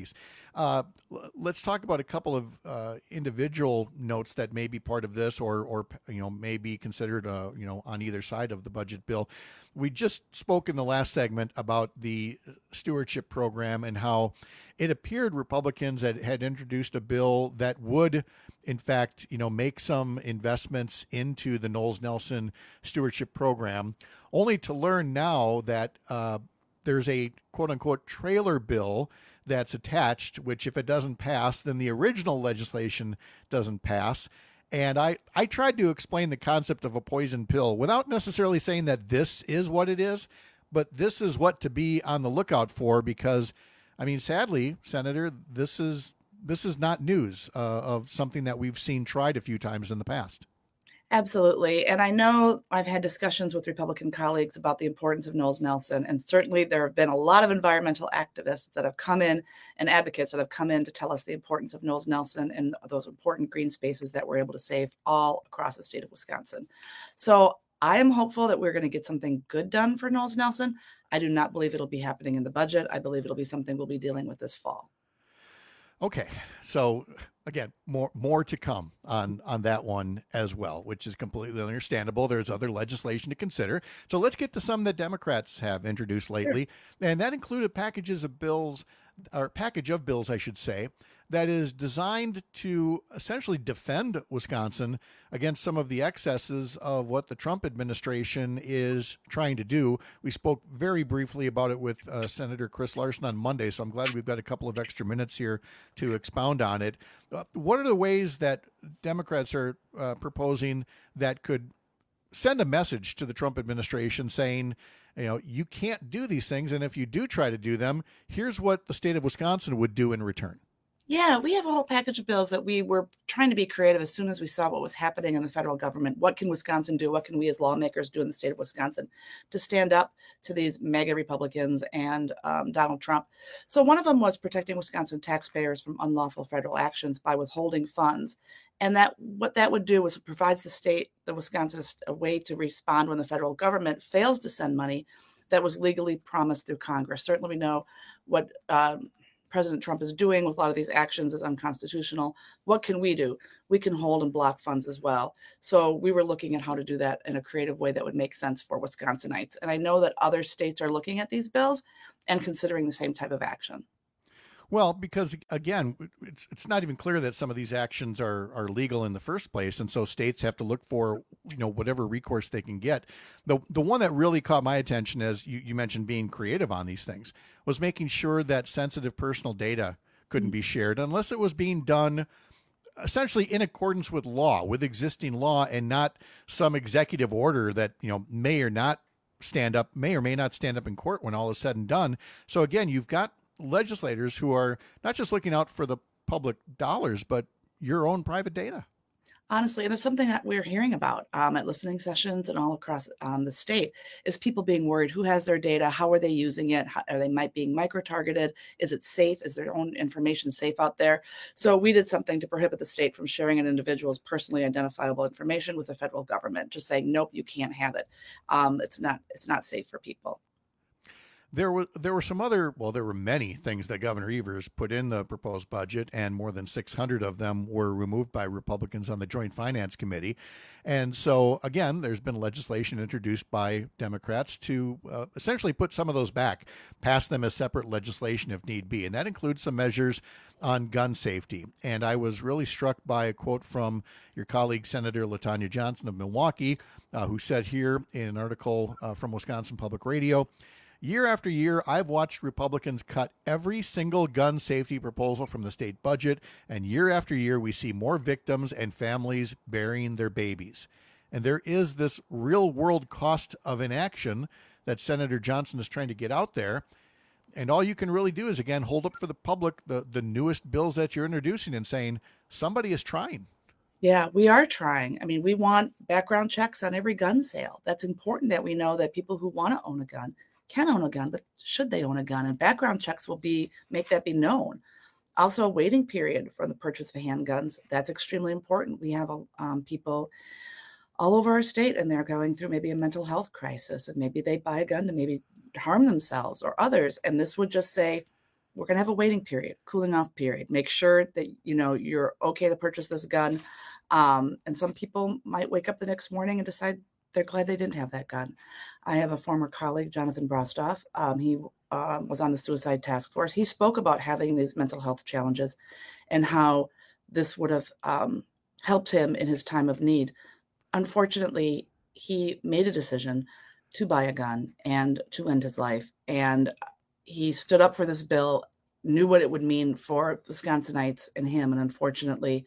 Uh, let's talk about a couple of uh, individual notes that may be part of this, or, or you know, may be considered, uh, you know, on either side of the budget bill. We just spoke in the last segment about the stewardship program and how it appeared Republicans had, had introduced a bill that would, in fact, you know, make some investments into the Knowles Nelson stewardship program, only to learn now that uh, there's a quote unquote trailer bill that's attached, which if it doesn't pass, then the original legislation doesn't pass. And I, I tried to explain the concept of a poison pill without necessarily saying that this is what it is, but this is what to be on the lookout for, because, I mean, sadly, Senator, this is this is not news uh, of something that we've seen tried a few times in the past. Absolutely. And I know I've had discussions with Republican colleagues about the importance of Knowles Nelson. And certainly there have been a lot of environmental activists that have come in and advocates that have come in to tell us the importance of Knowles Nelson and those important green spaces that we're able to save all across the state of Wisconsin. So I am hopeful that we're going to get something good done for Knowles Nelson. I do not believe it'll be happening in the budget. I believe it'll be something we'll be dealing with this fall. Okay, so again, more more to come on on that one as well, which is completely understandable. There's other legislation to consider. So let's get to some that Democrats have introduced lately, sure. And that included packages of bills, or package of bills, I should say, that is designed to essentially defend Wisconsin against some of the excesses of what the Trump administration is trying to do. We spoke very briefly about it with uh, Senator Chris Larson on Monday, so I'm glad we've got a couple of extra minutes here to expound on it. Uh, what are the ways that Democrats are uh, proposing that could send a message to the Trump administration saying, you know, you can't do these things, and if you do try to do them, here's what the state of Wisconsin would do in return? Yeah, we have a whole package of bills that we were trying to be creative as soon as we saw what was happening in the federal government. What can Wisconsin do? What can we as lawmakers do in the state of Wisconsin to stand up to these mega Republicans and um, Donald Trump? So one of them was protecting Wisconsin taxpayers from unlawful federal actions by withholding funds. And that what that would do was it provides the state, the Wisconsin, a way to respond when the federal government fails to send money that was legally promised through Congress. Certainly we know what um, President Trump is doing with a lot of these actions is unconstitutional. What can we do? We can hold and block funds as well. So we were looking at how to do that in a creative way that would make sense for Wisconsinites. And I know that other states are looking at these bills and considering the same type of action. Well, because again, it's it's not even clear that some of these actions are are legal in the first place, and so states have to look for, you know, whatever recourse they can get. The the one that really caught my attention, as you, you mentioned, being creative on these things, was making sure that sensitive personal data couldn't be shared unless it was being done essentially in accordance with law, with existing law, and not some executive order that, you know, may or not stand up, may or may not stand up in court when all is said and done. So again, you've got legislators who are not just looking out for the public dollars, but your own private data. Honestly, and that's something that we're hearing about um, at listening sessions and all across um, the state, is people being worried. Who has their data? How are they using it? How, are they might being micro-targeted? Is it safe? Is their own information safe out there? So we did something to prohibit the state from sharing an individual's personally identifiable information with the federal government, just saying, nope, you can't have it. Um, it's not, it's not safe for people. There were there were some other, well, there were many things that Governor Evers put in the proposed budget, and more than six hundred of them were removed by Republicans on the Joint Finance Committee. And so, again, there's been legislation introduced by Democrats to uh, essentially put some of those back, pass them as separate legislation if need be. And that includes some measures on gun safety. And I was really struck by a quote from your colleague, Senator LaTanya Johnson of Milwaukee, uh, who said here in an article uh, from Wisconsin Public Radio, "Year after year, I've watched Republicans cut every single gun safety proposal from the state budget, and year after year, we see more victims and families burying their babies." And there is this real-world cost of inaction that Senator Johnson is trying to get out there. And all you can really do is, again, hold up for the public the, the newest bills that you're introducing and saying, somebody is trying. Yeah, we are trying. I mean, we want background checks on every gun sale. That's important that we know that people who want to own a gun can own a gun, but should they own a gun? And background checks will be make that be known. Also, a waiting period for the purchase of handguns. That's extremely important. We have um, people all over our state, and they're going through maybe a mental health crisis, and maybe they buy a gun to maybe harm themselves or others. And this would just say, we're going to have a waiting period, cooling off period. Make sure that, you know, you're okay to purchase this gun. Um, and some people might wake up the next morning and decide they're glad they didn't have that gun. I have a former colleague, Jonathan Brostoff. Um, he um, was on the suicide task force. He spoke about having these mental health challenges and how this would have um, helped him in his time of need. Unfortunately, he made a decision to buy a gun and to end his life. And he stood up for this bill, knew what it would mean for Wisconsinites and him. And unfortunately,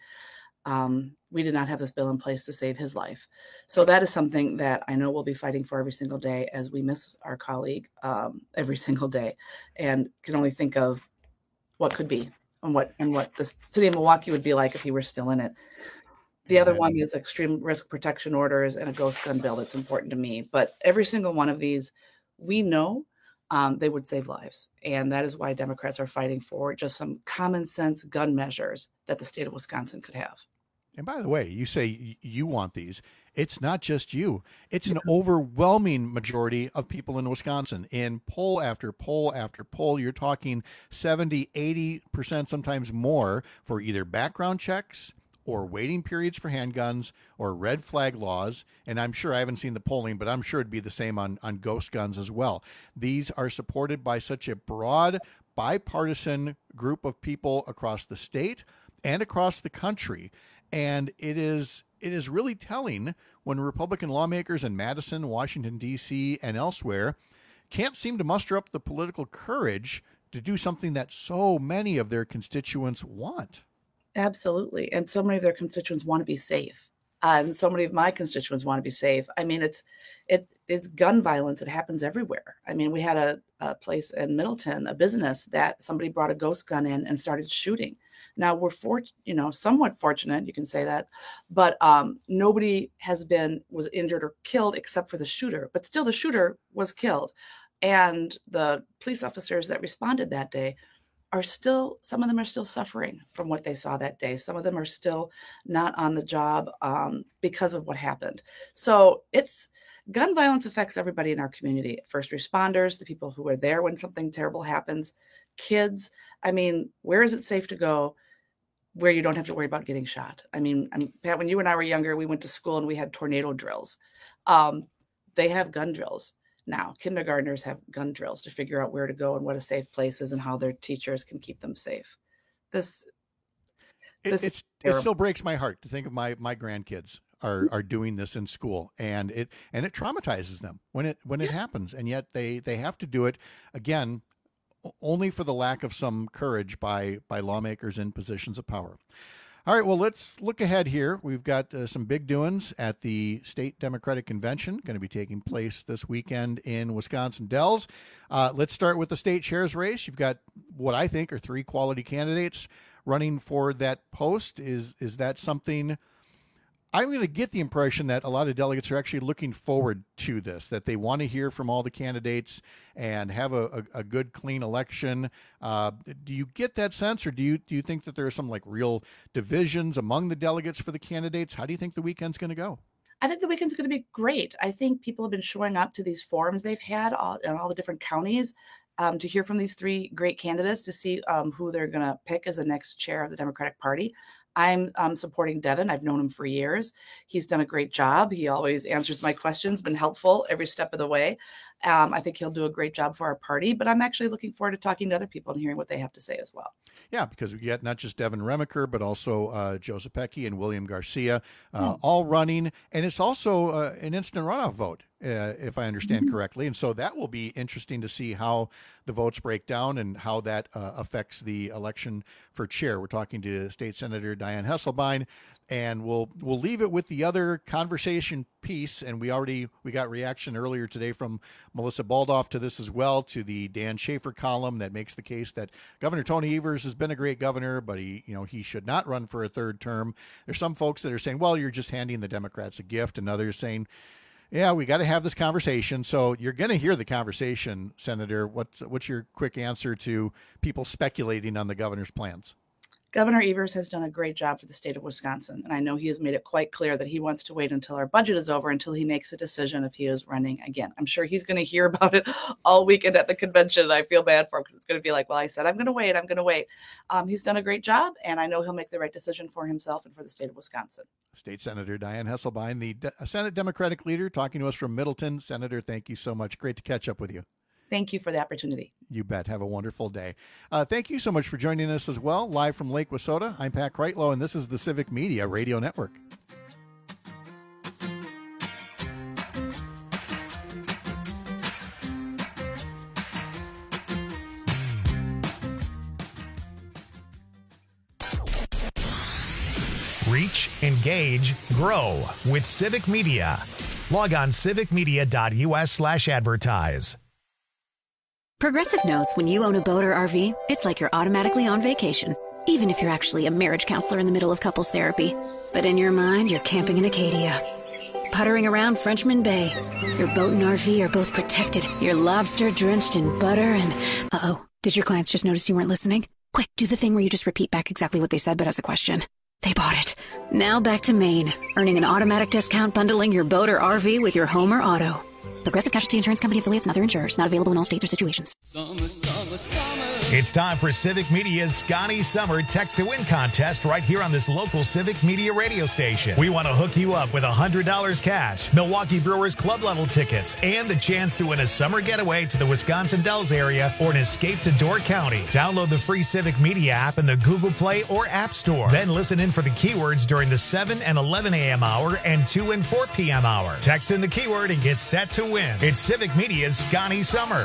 um, we did not have this bill in place to save his life. So that is something that I know we'll be fighting for every single day as we miss our colleague um, every single day, and can only think of what could be and what and what the city of Milwaukee would be like if he were still in it. The other one is extreme risk protection orders and a ghost gun bill that's important to me. But every single one of these, we know um, they would save lives. And that is why Democrats are fighting for just some common sense gun measures that the state of Wisconsin could have. And by the way, you say you want these. It's not just you. It's an overwhelming majority of people in Wisconsin. In poll after poll after poll, you're talking seventy, eighty percent, sometimes more, for either background checks or waiting periods for handguns or red flag laws. And I'm sure, I haven't seen the polling, but I'm sure it'd be the same on, on ghost guns as well. These are supported by such a broad, bipartisan group of people across the state and across the country. And it is it is really telling when Republican lawmakers in Madison, Washington, D C, and elsewhere can't seem to muster up the political courage to do something that so many of their constituents want. Absolutely. And so many of their constituents want to be safe. Uh, and so many of my constituents want to be safe. I mean, it's it it's gun violence. It happens everywhere. I mean, we had a, a place in Middleton, a business that somebody brought a ghost gun in and started shooting. Now we're for, you know, somewhat fortunate, you can say that, but um, nobody has been, was injured or killed except for the shooter, but still the shooter was killed. And the police officers that responded that day are still, some of them are still suffering from what they saw that day. Some of them are still not on the job um, because of what happened. So it's, gun violence affects everybody in our community. First responders, the people who are there when something terrible happens, kids. I mean, where is it safe to go where you don't have to worry about getting shot? I mean, I'm, Pat, when you and I were younger, we went to school and we had tornado drills. Um, they have gun drills now. Kindergartners have gun drills to figure out where to go and what a safe place is and how their teachers can keep them safe. This, this it, it's, it still breaks my heart to think of my my grandkids are are doing this in school, and it and it traumatizes them when it when it happens, and yet they they have to do it again only for the lack of some courage by by lawmakers in positions of power. All right, well, let's look ahead here. We've got uh, some big doings at the State Democratic Convention going to be taking place this weekend in Wisconsin Dells. Uh, let's start with the state chair's race. You've got what I think are three quality candidates running for that post. Is is that something? I'm going to get the impression that a lot of delegates are actually looking forward to this, that they want to hear from all the candidates and have a, a, a good, clean election. Uh, do you get that sense, or do you do you think that there are some like real divisions among the delegates for the candidates? How do you think the weekend's going to go? I think the weekend's going to be great. I think people have been showing up to these forums they've had all, in all the different counties um, to hear from these three great candidates, to see um, who they're going to pick as the next chair of the Democratic Party. I'm um, supporting Devin. I've known him for years. He's done a great job. He always answers my questions, been helpful every step of the way. Um, I think he'll do a great job for our party, but I'm actually looking forward to talking to other people and hearing what they have to say as well. Yeah, because we get not just Devin Remaker, but also uh, Joe Zepecki and William Garcia uh, mm. all running. And it's also uh, an instant runoff vote, uh, if I understand mm-hmm. correctly. And so that will be interesting to see how the votes break down and how that uh, affects the election for chair. We're talking to State Senator Dianne Hesselbein, and we'll we'll leave it with the other conversation piece. And we already we got reaction earlier today from Melissa Baldoff to this as well, to the Dan Schaefer column that makes the case that Governor Tony Evers has been a great governor, but he you know he should not run for a third term. There's some folks that are saying, well, you're just handing the Democrats a gift, and others saying, yeah, we got to have this conversation. So you're going to hear the conversation, Senator. What's what's your quick answer to people speculating on the governor's plans? Governor Evers has done a great job for the state of Wisconsin, and I know he has made it quite clear that he wants to wait until our budget is over until he makes a decision if he is running again. I'm sure he's going to hear about it all weekend at the convention, and I feel bad for him because it's going to be like, well, I said, I'm going to wait, I'm going to wait. Um, he's done a great job, and I know he'll make the right decision for himself and for the state of Wisconsin. State Senator Dianne Hesselbein, the De- Senate Democratic leader, talking to us from Middleton. Senator, thank you so much. Great to catch up with you. Thank you for the opportunity. You bet. Have a wonderful day. Uh, thank you so much for joining us as well. Live from Lake Wissota, I'm Pat Kreitlow, and this is the Civic Media Radio Network. Reach, engage, grow with Civic Media. Log on civicmedia.us slash advertise. Progressive knows when you own a boat or R V, it's like you're automatically on vacation, even if you're actually a marriage counselor in the middle of couples therapy. But in your mind, you're camping in Acadia, puttering around Frenchman Bay. Your boat and R V are both protected. You're lobster drenched in butter and... Uh-oh, did your clients just notice you weren't listening? Quick, do the thing where you just repeat back exactly what they said, but as a question. They bought it. Now back to Maine, earning an automatic discount bundling your boat or R V with your home or auto. Progressive Casualty Insurance Company affiliates and other insurers. Not available in all states or situations. Summer, summer, summer. It's time for Civic Media's Scotty Summer Text to Win contest right here on this local Civic Media radio station. We want to hook you up with one hundred dollars cash, Milwaukee Brewers club level tickets, and the chance to win a summer getaway to the Wisconsin Dells area or an escape to Door County. Download the free Civic Media app in the Google Play or App Store. Then listen in for the keywords during the seven and eleven a.m. hour and two and four p.m. hour. Text in the keyword and get set to win. It's Civic Media's Scotty Summer.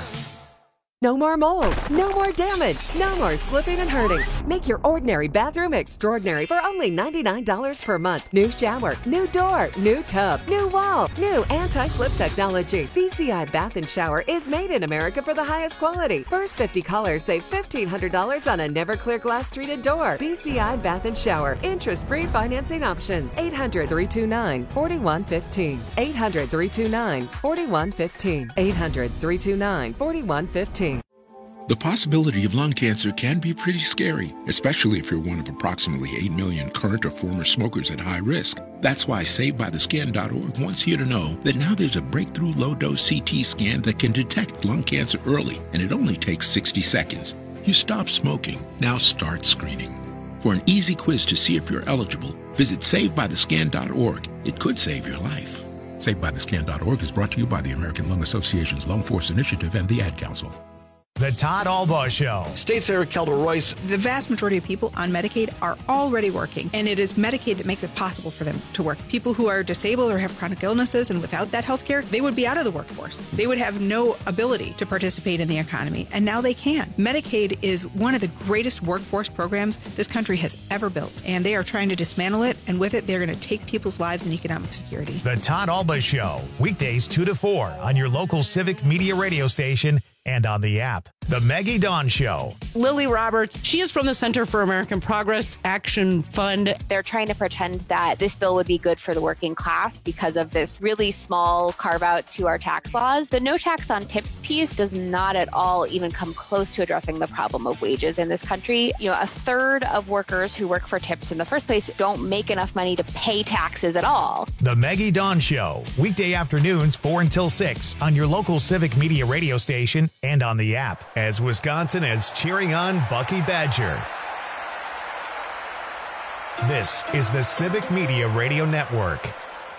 No more mold, no more damage, no more slipping and hurting. Make your ordinary bathroom extraordinary for only ninety-nine dollars per month. New shower, new door, new tub, new wall, new anti-slip technology. B C I Bath and Shower is made in America for the highest quality. First fifty callers save fifteen hundred dollars on a never-clear glass treated door. B C I Bath and Shower. Interest-free financing options. eight hundred, three two nine, four one one five. eight hundred, three two nine, four one one five. eight hundred, three two nine, four one one five. The possibility of lung cancer can be pretty scary, especially if you're one of approximately eight million current or former smokers at high risk. That's why Saved By The Scan dot org wants you to know that now there's a breakthrough low-dose C T scan that can detect lung cancer early, and it only takes sixty seconds. You stop smoking, now start screening. For an easy quiz to see if you're eligible, visit Saved By The Scan dot org. It could save your life. Saved By The Scan dot org is brought to you by the American Lung Association's Lung Force Initiative and the Ad Council. The Todd Albaugh Show. State Senator Kelda Royce. The vast majority of people on Medicaid are already working, and it is Medicaid that makes it possible for them to work. People who are disabled or have chronic illnesses and without that health care, they would be out of the workforce. They would have no ability to participate in the economy, and now they can. Medicaid is one of the greatest workforce programs this country has ever built, and they are trying to dismantle it, and with it, they're going to take people's lives and economic security. The Todd Albaugh Show, weekdays two to four on your local Civic Media radio station and on the app. The Maggie Dawn Show. Lily Roberts, she is from the Center for American Progress Action Fund. They're trying to pretend that this bill would be good for the working class because of this really small carve out to our tax laws. The no tax on tips piece does not at all even come close to addressing the problem of wages in this country. You know, a third of workers who work for tips in the first place don't make enough money to pay taxes at all. The Maggie Dawn Show, weekday afternoons four until six on your local Civic Media radio station and on the app, as Wisconsin is cheering on Bucky Badger. This is the Civic Media Radio Network.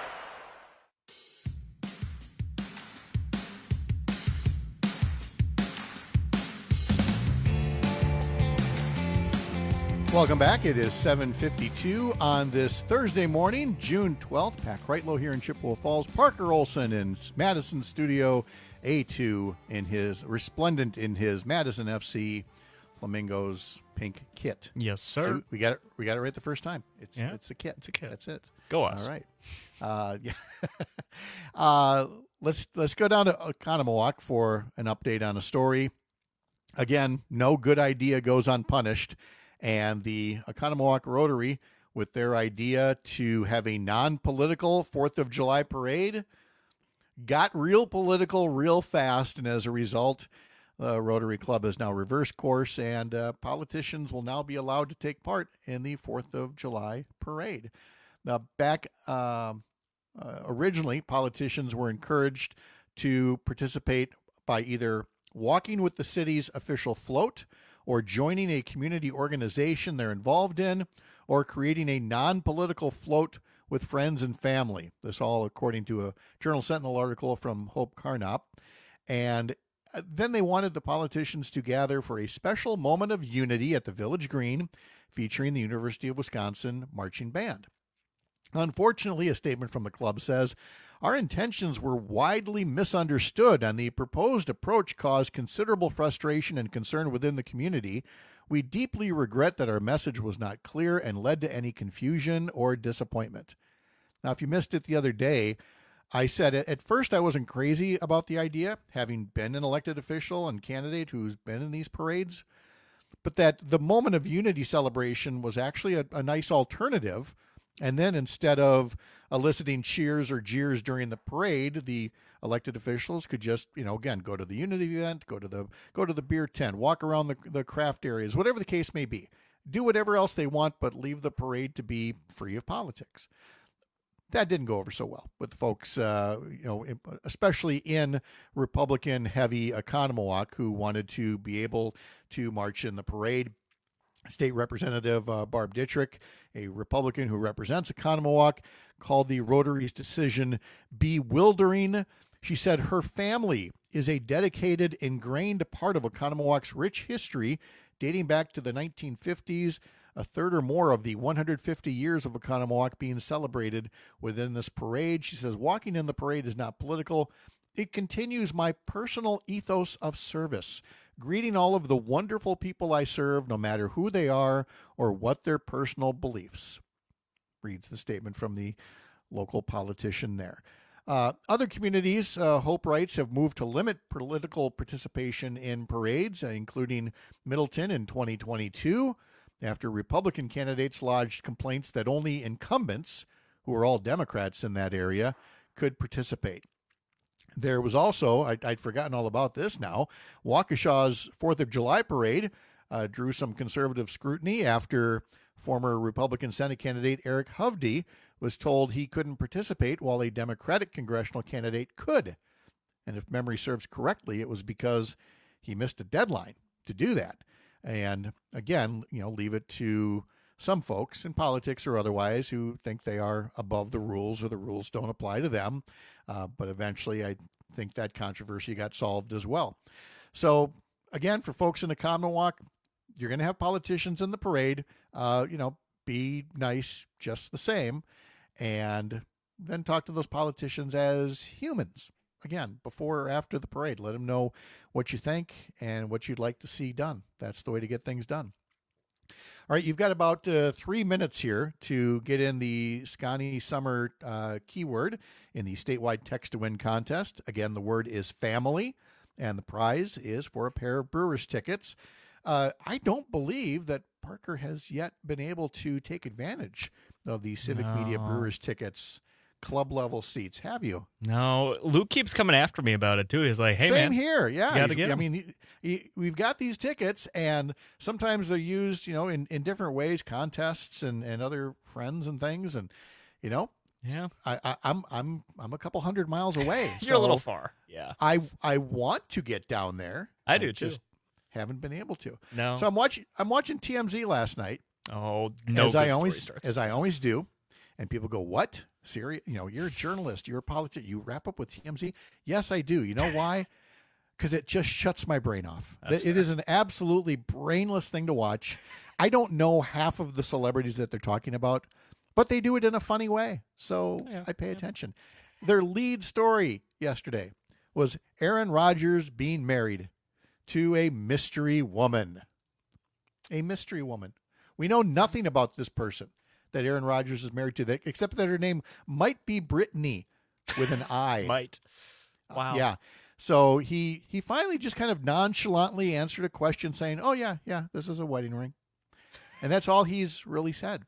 Welcome back. It is seven fifty-two on this Thursday morning, June twelfth. Pat Kreitlow here in Chippewa Falls. Parker Olson in Madison Studio A two in his resplendent in his Madison F C Flamingos pink kit. Yes, sir. So we got it. We got it right the first time. It's yeah. it's a kit. It's a kit. That's it. Go us. All right. Uh, yeah. uh, let's let's go down to Oconomowoc for an update on a story. Again, no good idea goes unpunished. And the Oconomowoc Rotary, with their idea to have a non-political fourth of July parade, got real political real fast. And as a result, The Rotary Club has now reversed course, and uh, politicians will now be allowed to take part in the fourth of July parade. Now, back um, uh, originally, politicians were encouraged to participate by either walking with the city's official float or joining a community organization they're involved in, or creating a non-political float with friends and family. This all according to a Journal Sentinel article from Hope Carnop. And then they wanted the politicians to gather for a special moment of unity at the Village Green, featuring the University of Wisconsin Marching Band. Unfortunately, a statement from the club says, our intentions were widely misunderstood and the proposed approach caused considerable frustration and concern within the community. We deeply regret that our message was not clear and led to any confusion or disappointment. Now, if you missed it the other day, I said it, at first I wasn't crazy about the idea, having been an elected official and candidate who's been in these parades, but that the moment of unity celebration was actually a, a nice alternative. And then instead of eliciting cheers or jeers during the parade, the elected officials could just, you know, again, go to the unity event, go to the go to the beer tent, walk around the, the craft areas, whatever the case may be. Do whatever else they want, but leave the parade to be free of politics. That didn't go over so well with folks, uh, you know, especially in Republican-heavy Oconomowoc, who wanted to be able to march in the parade. State Representative uh, Barb Dittrich, a Republican who represents Oconomowoc, called the Rotary's decision bewildering. She said her family is a dedicated, ingrained part of Oconomowoc's rich history dating back to the nineteen fifties, a third or more of the one hundred fifty years of Oconomowoc being celebrated within this parade. She says, walking in the parade is not political. It continues my personal ethos of service, greeting all of the wonderful people I serve, no matter who they are or what their personal beliefs, reads the statement from the local politician there. Uh, other communities, uh, Hope writes, have moved to limit political participation in parades, uh, including Middleton in twenty twenty-two, after Republican candidates lodged complaints that only incumbents, who are all Democrats in that area, could participate. There was also, I, I'd forgotten all about this now, Waukesha's fourth of July parade uh, drew some conservative scrutiny after former Republican Senate candidate Eric Hovde was told he couldn't participate while a Democratic congressional candidate could. And if memory serves correctly, it was because he missed a deadline to do that. And again, you know, leave it to some folks in politics or otherwise who think they are above the rules or the rules don't apply to them. Uh, but eventually, I think that controversy got solved as well. So again, for folks in Oconomowoc, you're going to have politicians in the parade. Uh, you know, be nice just the same, and then talk to those politicians as humans. Again, before or after the parade, let them know what you think and what you'd like to see done. That's the way to get things done. All right, you've got about uh, three minutes here to get in the Scotty Summer uh, keyword in the statewide text to win contest. Again, the word is family, and the prize is for a pair of Brewers tickets. Uh, I don't believe that Parker has yet been able to take advantage of the Civic No. Media Brewers tickets club level seats. Have you? No, Luke keeps coming after me about it too. He's like, "Hey, Same man, here, yeah. you gotta He's- get I 'em." mean, he, he, we've got these tickets, and sometimes they're used, you know, in, in different ways, contests and, and other friends and things, and you know, yeah, I, I I'm I'm I'm a couple hundred miles away. You're a little so far, yeah. I I want to get down there. I do, too. just haven't been able to. No. So I'm watching I'm watching T M Z last night. Oh, no as good I story always starts. as I always do. And people go, what? Serious? You know, you're a journalist. You're a politician. You wrap up with T M Z? Yes, I do. You know why? Because it just shuts my brain off. That's It is an absolutely brainless thing to watch. I don't know half of the celebrities that they're talking about, but they do it in a funny way. So Yeah, I pay attention. Their lead story yesterday was Aaron Rodgers being married to a mystery woman. A mystery woman. We know nothing about this person that Aaron Rodgers is married to, that except that her name might be Brittany with an I. Might. Wow. Uh, yeah. So he he finally just kind of nonchalantly answered a question saying, oh, yeah, yeah, this is a wedding ring. And that's all he's really said.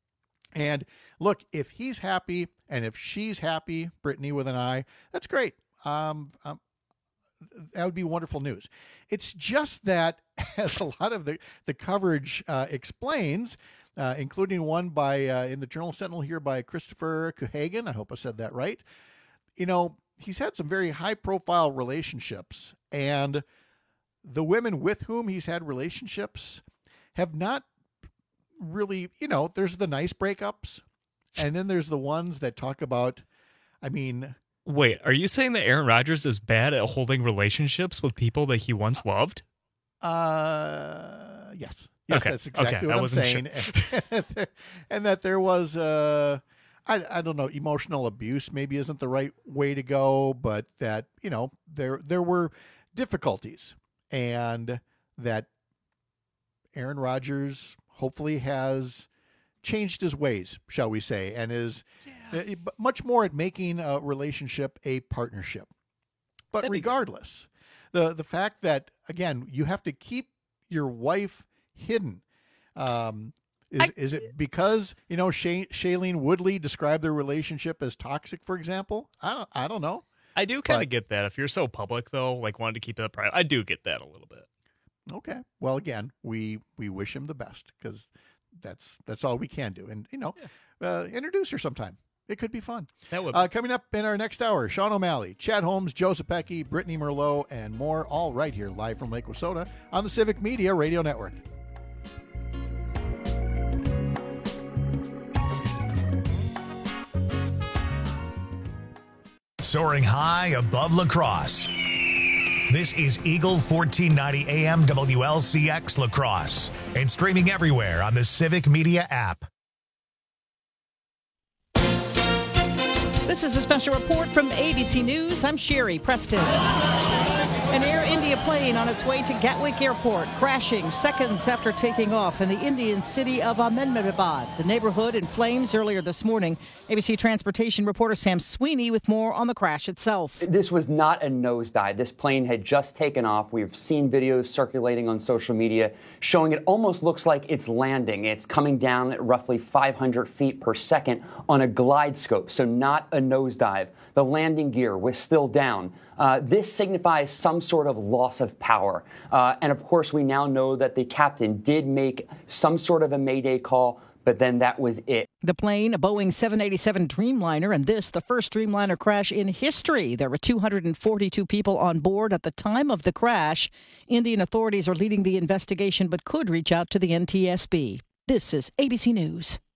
And look, if he's happy and if she's happy, Brittany with an I, that's great. Um, um, that would be wonderful news. It's just that, as a lot of the, the coverage uh, explains, uh, including one by uh, in the Journal Sentinel here by Christopher Kuhagen, I hope I said that right, you know, he's had some very high-profile relationships, and the women with whom he's had relationships have not really, you know, there's the nice breakups, and then there's the ones that talk about, I mean... Wait, are you saying that Aaron Rodgers is bad at holding relationships with people that he once loved? Uh, yes. Yes, okay. That's exactly okay. what I I'm wasn't saying. Sure. And that there was, uh, I, I don't know, emotional abuse maybe isn't the right way to go, but that, you know, there there were difficulties, and that Aaron Rodgers hopefully has changed his ways, shall we say, and is yeah. much more at making a relationship a partnership. But That'd regardless, be... the the fact that, again, you have to keep your wife hidden. Um, is I... is it because, you know, Shay, Shailene Woodley described their relationship as toxic, for example? I don't, I don't know. I do kind of get that. If you're so public, though, like wanting to keep it private, I do get that a little bit. Okay. Well, again, we we wish him the best, because that's that's all we can do. And, you know, yeah. uh, introduce her sometime. It could be fun. That would. Uh, coming up in our next hour, Sean O'Malley, Chad Holmes, Joseph Pecky, Brittany Merlot, and more, all right here live from Lake Wissota on the Civic Media Radio Network. Soaring high above La Crosse. This is Eagle fourteen ninety A M W L C X La Crosse, and streaming everywhere on the Civic Media app. This is a special report from A B C News. I'm Sherry Preston. An Air India plane on its way to Gatwick Airport, crashing seconds after taking off in the Indian city of Ahmedabad. The neighborhood in flames earlier this morning. A B C Transportation reporter Sam Sweeney with more on the crash itself. This was not a nosedive. This plane had just taken off. We've seen videos circulating on social media showing it almost looks like it's landing. It's coming down at roughly five hundred feet per second on a glide scope, so not a nosedive. The landing gear was still down. Uh, this signifies some sort of loss of power. Uh, and of course, we now know that the captain did make some sort of a mayday call, but then that was it. The plane, a Boeing seven eighty-seven Dreamliner, and this, the first Dreamliner crash in history. There were two hundred forty-two people on board at the time of the crash. Indian authorities are leading the investigation, but could reach out to the N T S B. This is A B C News.